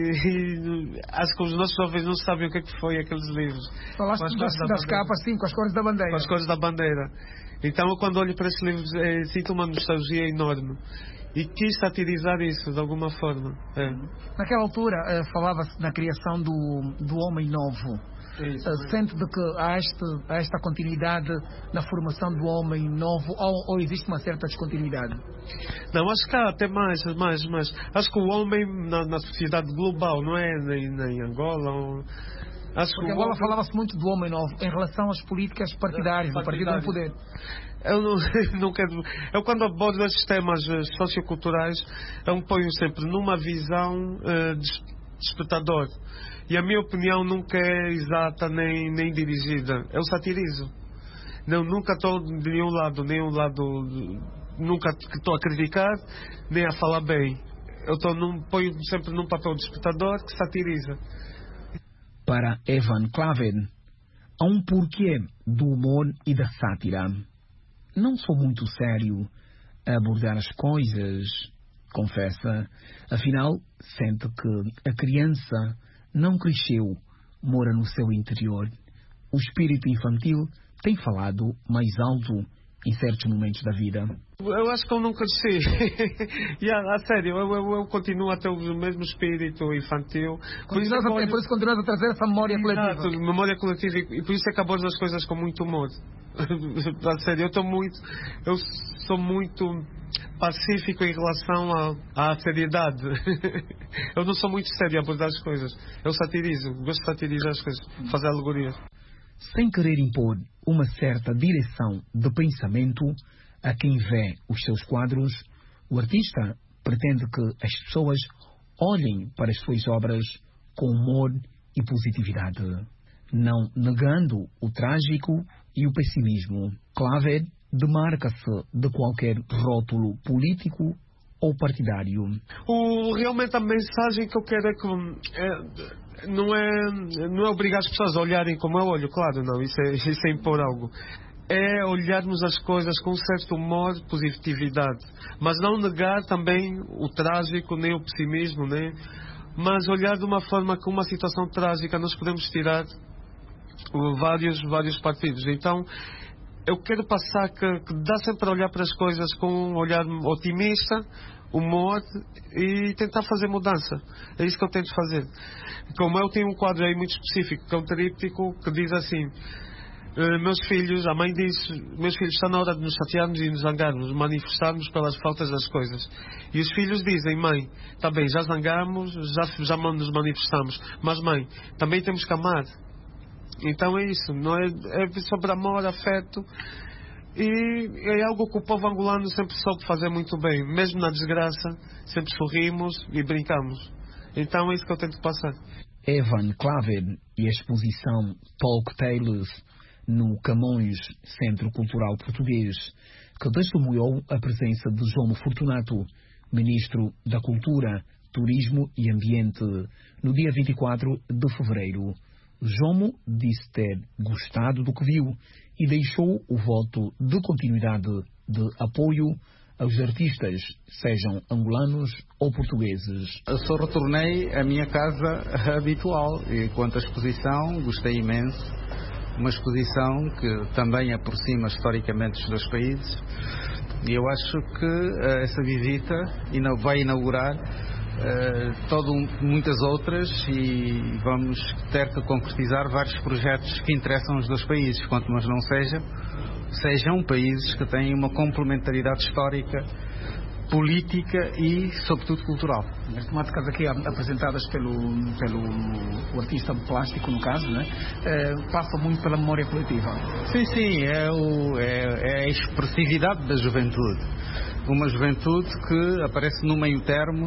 e acho que os nossos jovens não sabem o que é que foi aqueles livros. Falaste das, da das capas, sim, com as cores da bandeira. Com as cores da bandeira. Então eu, quando olho para esses livros, é, sinto uma nostalgia enorme e quis satirizar isso de alguma forma. É. Naquela altura uh, falava-se na criação do, do homem novo. Isso, uh, sente de que há, este, há esta continuidade na formação do homem novo ou, ou existe uma certa descontinuidade? Não, acho que há até mais, mais, mais. Acho que o homem na, na sociedade global, não é nem, nem Angola ou... Acho Porque agora falava-se muito do homem novo em relação às políticas partidárias, do partido no poder. Eu não, não quero. Eu, quando abordo esses temas socioculturais, eu me ponho sempre numa visão uh, de espectador. E a minha opinião nunca é exata nem, nem dirigida. Eu satirizo. Não, nunca estou de nenhum lado, nenhum lado. Nunca estou a criticar, nem a falar bem. Eu estou num, ponho sempre num papel de espectador que satiriza. Para Evan Claver, há um porquê do humor e da sátira. Não sou muito sério a abordar as coisas, confessa. Afinal, sente que a criança não cresceu, mora no seu interior. O espírito infantil tem falado mais alto em certos momentos da vida. Eu acho que eu nunca cresci. yeah, a sério, eu, eu, eu continuo a ter o mesmo espírito infantil. Por isso, olho... por isso continuas a trazer essa memória coletiva. Exato, memória coletiva. E por isso é que abordo as coisas com muito humor. A sério, eu estou muito... Eu sou muito pacífico em relação à, à seriedade. Eu não sou muito sério a abordar as coisas. Eu satirizo. Gosto de satirizar as coisas. Fazer alegorias. Sem querer impor uma certa direção de pensamento a quem vê os seus quadros, o artista pretende que as pessoas olhem para as suas obras com humor e positividade, não negando o trágico e o pessimismo. Claver demarca-se de qualquer rótulo político ou partidário. O, realmente a mensagem que eu quero é que... É, Não é, não é obrigar as pessoas a olharem como eu olho, claro, não, isso é, isso é impor algo. É olharmos as coisas com um certo humor, positividade, mas não negar também o trágico, nem o pessimismo, né? Mas olhar de uma forma que uma situação trágica nós podemos tirar vários, vários partidos. Então, eu quero passar que, que dá sempre a olhar para as coisas com um olhar otimista, humor e tentar fazer mudança. É isso que eu tento fazer. Como eu tenho um quadro aí muito específico, que é um tríptico, que diz assim: meus filhos, a mãe diz, meus filhos, está na hora de nos chatearmos e nos zangarmos, manifestarmos pelas faltas das coisas. E os filhos dizem: mãe, está bem, já zangamos, já, já nos manifestamos, mas mãe, também temos que amar. Então é isso, não é, é sobre amor, afeto. E é algo que o povo angolano sempre soube fazer muito bem. Mesmo na desgraça, sempre sorrimos e brincamos. Então é isso que eu tento passar. Evan Claver e a exposição Talk Tales no Camões Centro Cultural Português, que testemunhou a presença de João Fortunato, Ministro da Cultura, Turismo e Ambiente, no dia vinte e quatro de fevereiro. Jomo disse ter gostado do que viu e deixou o voto de continuidade de apoio aos artistas, sejam angolanos ou portugueses. Eu só retornei à minha casa habitual e quanto à exposição, gostei imenso. Uma exposição que também aproxima historicamente os dois países e eu acho que uh, essa visita vai inaugurar uh, todo, muitas outras e vamos ter que concretizar vários projetos que interessam os dois países, quanto mais não seja, sejam países que têm uma complementaridade histórica, política e, sobretudo, cultural. As temáticas aqui apresentadas pelo, pelo o artista plástico, no caso, né, é, passam muito pela memória coletiva. Sim, sim, é, o, é, é a expressividade da juventude. Uma juventude que aparece no meio termo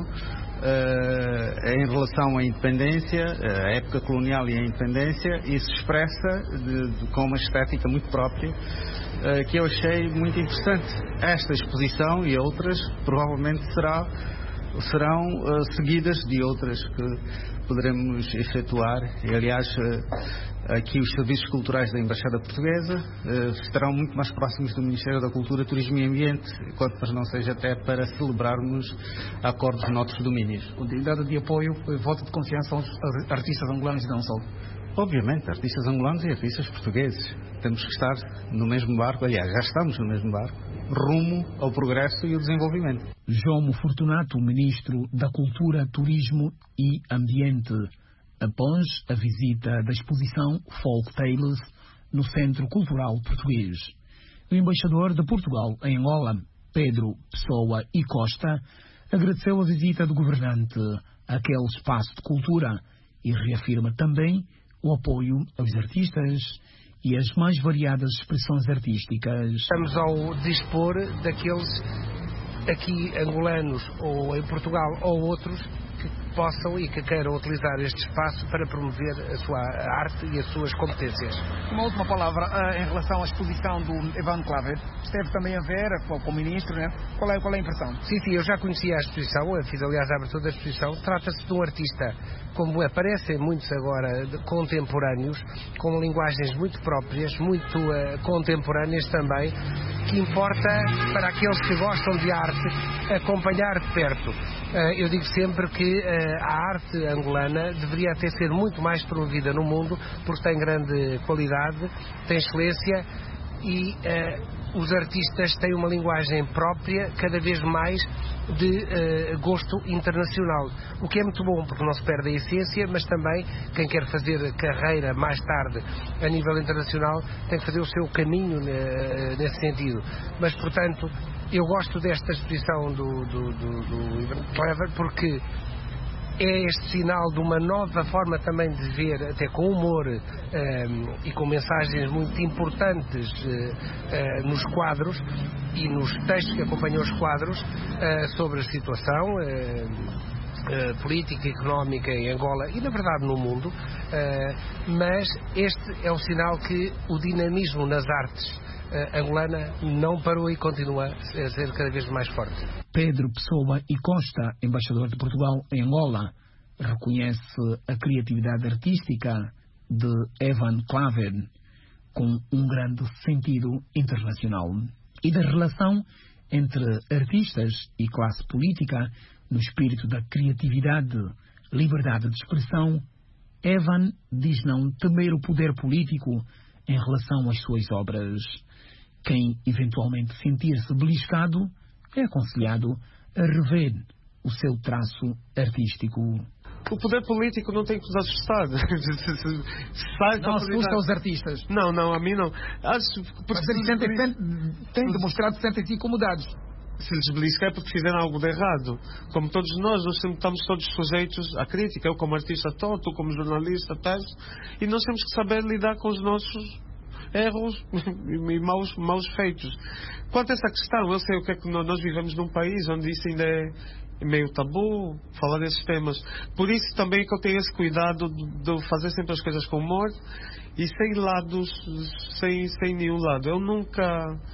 uh, em relação à independência, à época colonial e à independência, e se expressa de, de, com uma estética muito própria, uh, que eu achei muito interessante. Esta exposição e outras provavelmente será, serão uh, seguidas de outras que poderemos efetuar. E, aliás, uh, aqui os serviços culturais da Embaixada Portuguesa uh, estarão muito mais próximos do Ministério da Cultura, Turismo e Ambiente, quanto mas não seja até para celebrarmos acordos noutros domínios. Continuidade de apoio, voto de confiança aos artistas angolanos e não só. Obviamente, artistas angolanos e artistas portugueses. Temos que estar no mesmo barco, aliás, já estamos no mesmo barco, rumo ao progresso e ao desenvolvimento. Jomo Fortunato, Ministro da Cultura, Turismo e Ambiente, após a visita da exposição Folk Tales no Centro Cultural Português. O embaixador de Portugal em Angola, Pedro Pessoa e Costa, agradeceu a visita do governante àquele espaço de cultura e reafirma também o apoio aos artistas e as mais variadas expressões artísticas. Estamos ao dispor daqueles aqui angolanos ou em Portugal ou outros que possam e que queiram utilizar este espaço para promover a sua arte e as suas competências. Uma última palavra uh, em relação à exposição do Evan Claver. Esteve também a ver com, com o Ministro, né? Qual é, qual é a impressão? Sim, sim, eu já conhecia a exposição, eu fiz aliás a abertura da exposição. Trata-se de um artista, como aparecem muitos agora, de, contemporâneos, com linguagens muito próprias, muito uh, contemporâneas também, que importa para aqueles que gostam de arte acompanhar de perto. Uh, eu digo sempre que uh, a arte angolana deveria até ser muito mais promovida no mundo, porque tem grande qualidade, tem excelência e uh, os artistas têm uma linguagem própria, cada vez mais de uh, gosto internacional, o que é muito bom porque não se perde a essência, mas também quem quer fazer carreira mais tarde a nível internacional tem que fazer o seu caminho uh, nesse sentido. Mas, portanto, eu gosto desta exposição do, do, do, do Ivan Clever porque é este sinal de uma nova forma também de ver, até com humor um, e com mensagens muito importantes uh, uh, nos quadros e nos textos que acompanham os quadros uh, sobre a situação uh, uh, política e económica em Angola e, na verdade, no mundo. Uh, mas este é o sinal que o dinamismo nas artes Uh, angolana não parou e continua a ser cada vez mais forte. Pedro Pessoa e Costa, embaixador de Portugal em Angola, reconhece a criatividade artística de Evan Claver com um grande sentido internacional e da relação entre artistas e classe política no espírito da criatividade, liberdade de expressão. Evan diz não temer o poder político em relação às suas obras. Quem eventualmente sentir-se beliscado é aconselhado a rever o seu traço artístico. O poder político não tem que nos assustar. Sai não assusta os artistas. Não, não, a mim não. Acho, Mas eles sentem, têm demonstrado que sentem-se incomodados. Se eles beliscam é porque fizeram algo de errado. Como todos nós, nós estamos todos sujeitos à crítica. Eu como artista estou, tu como jornalista estás. E nós temos que saber lidar com os nossos erros e maus, maus feitos. Quanto a essa questão, eu sei o que é que nós vivemos num país onde isso ainda é meio tabu, falar desses temas. Por isso também que eu tenho esse cuidado de fazer sempre as coisas com humor e sem lados, sem, sem nenhum lado. Eu nunca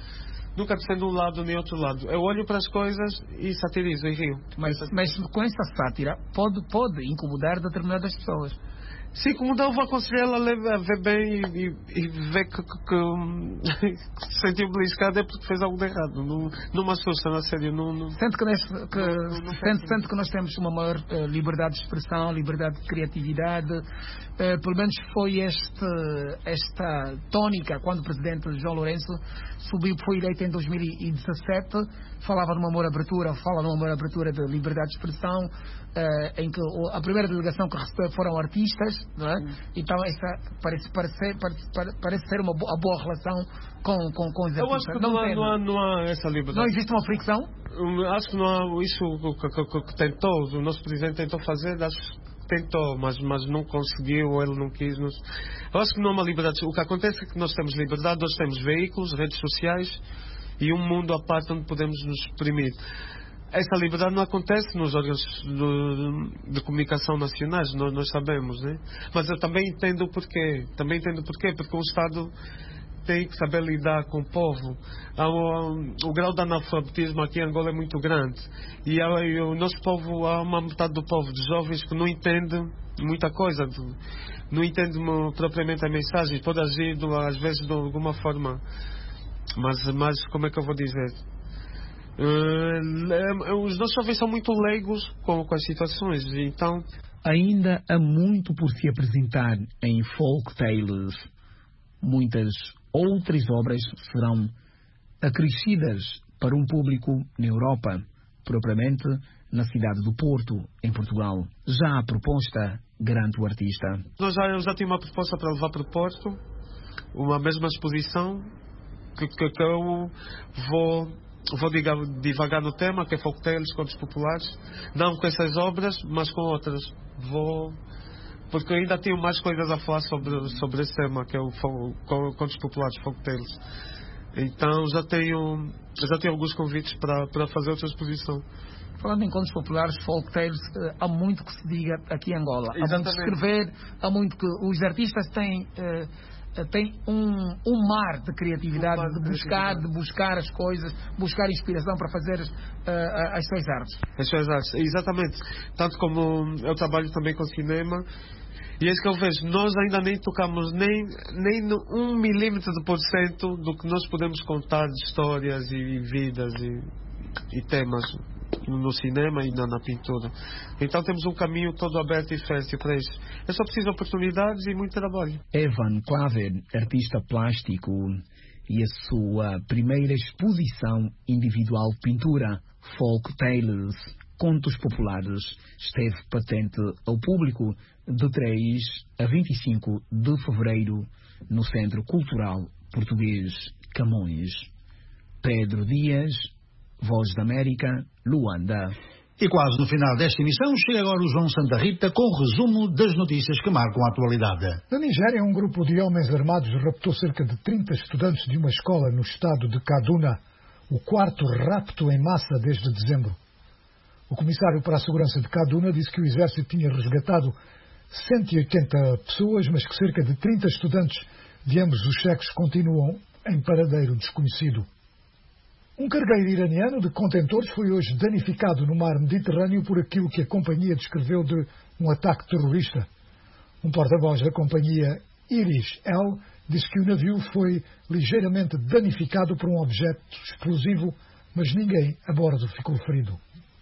nunca defendo um lado nem outro lado. Eu olho para as coisas e satirizo e rio. Mas, mas com essa sátira pode, pode incomodar determinadas pessoas. Sim, como eu vou aconselhar ela a ver bem e, e, e ver que, que, que se sentiu beliscado é porque fez algo de errado. Não, não me assusta, na sério. Não, não... Sente, que nós, que, não, não sente, sente que nós temos uma maior uh, liberdade de expressão, liberdade de criatividade. Uh, pelo menos foi este, esta tónica quando o presidente João Lourenço subiu, foi eleito em dois mil e dezassete, falava numa maior abertura, fala numa maior abertura de liberdade de expressão, uh, em que a primeira delegação que recebeu foram artistas, não é? Então essa parece, parece, parece, parece ser uma boa, boa relação com, com, com os artistas. Eu acho que não, não, há, não, há, não há essa liberdade. Não existe uma fricção? Acho que não há isso que, que, que, que tentou, o nosso presidente tentou fazer, acho que tentou, mas, mas não conseguiu, ou ele não quis. Nos... Eu acho que não há uma liberdade. O que acontece é que nós temos liberdade, nós temos veículos, redes sociais e um mundo à parte onde podemos nos exprimir. Essa liberdade não acontece nos órgãos de, de comunicação nacionais, nós, nós sabemos, né? Mas eu também entendo o porquê. Também entendo o porquê, porque o Estado tem que saber lidar com o povo. O, o grau de analfabetismo aqui em Angola é muito grande. E, e o nosso povo, há uma metade do povo de jovens que não entende muita coisa, não entende propriamente a mensagem, pode agir às vezes de alguma forma. Mas, mas como é que eu vou dizer? Uh, os nossos jovens são muito leigos com, com as situações, então... Ainda há muito por se apresentar em Folk Tales. Muitas outras obras serão acrescidas para um público na Europa, propriamente na cidade do Porto, em Portugal. Já a proposta garante o artista. Nós já, eu já tinha uma proposta para levar para o Porto, uma mesma exposição que, que, que eu vou... Vou divagar no tema, que é Folk Tales, contos populares. Não com essas obras, mas com outras. Vou... Porque eu ainda tenho mais coisas a falar sobre, sobre esse tema, que é o contos populares, Folk Tales. Então já tenho, já tenho alguns convites para, para fazer outra exposição. Falando em contos populares, Folk Tales, há muito que se diga aqui em Angola. Exatamente. Há muito que escrever, há muito que... Os artistas têm... Uh, tem um, um mar de criatividade, um de buscar, de buscar as coisas, buscar inspiração para fazer uh, as suas artes. As suas artes, exatamente. Tanto como eu trabalho também com cinema, e é isso que eu vejo, nós ainda nem tocamos nem, nem no um milímetro de por cento do que nós podemos contar de histórias e vidas e, e temas no cinema e na, na pintura. Então temos um caminho todo aberto e fértil para isso. É só preciso oportunidades e muito trabalho. Evan Claver, artista plástico, e a sua primeira exposição individual de pintura, Folk Tales, Contos Populares, esteve patente ao público de três a vinte e cinco de fevereiro no Centro Cultural Português Camões. Pedro Dias, Voz da América, Luanda. E quase no final desta emissão chega agora o João Santa Rita com o resumo das notícias que marcam a atualidade. Na Nigéria, um grupo de homens armados raptou cerca de trinta estudantes de uma escola no estado de Kaduna, o quarto rapto em massa desde dezembro. O comissário para a segurança de Kaduna disse que o exército tinha resgatado cento e oitenta pessoas, mas que cerca de trinta estudantes de ambos os sexos continuam em paradeiro desconhecido. Um cargueiro iraniano de contentores foi hoje danificado no mar Mediterrâneo por aquilo que a companhia descreveu de um ataque terrorista. Um porta-voz da companhia Iris L disse que o navio foi ligeiramente danificado por um objeto explosivo, mas ninguém a bordo ficou ferido.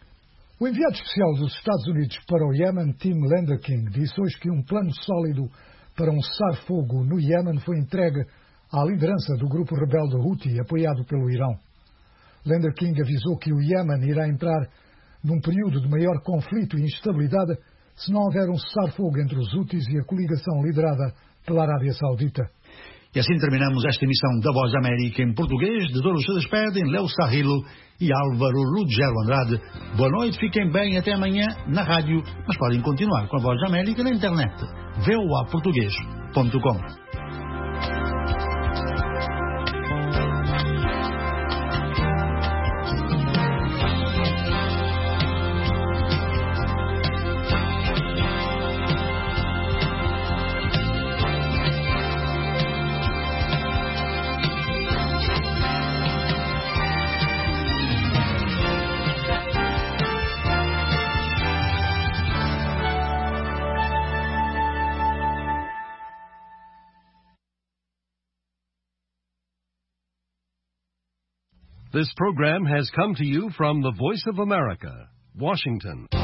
O enviado especial dos Estados Unidos para o Iêmen, Tim Lenderking, disse hoje que um plano sólido para um cessar-fogo no Iêmen foi entregue à liderança do grupo rebelde Houthi, apoiado pelo Irão. Lenderking avisou que o Iêmen irá entrar num período de maior conflito e instabilidade se não houver um cessar-fogo entre os Houthis e a coligação liderada pela Arábia Saudita. E assim terminamos esta emissão da Voz da América em português, de Douro Despedem, Léo Sarrilo e Álvaro Ruggiero Andrade. Boa noite, fiquem bem, até amanhã na rádio, mas podem continuar com a Voz da América na internet, v o a português ponto com. This program has come to you from the Voice of America, Washington.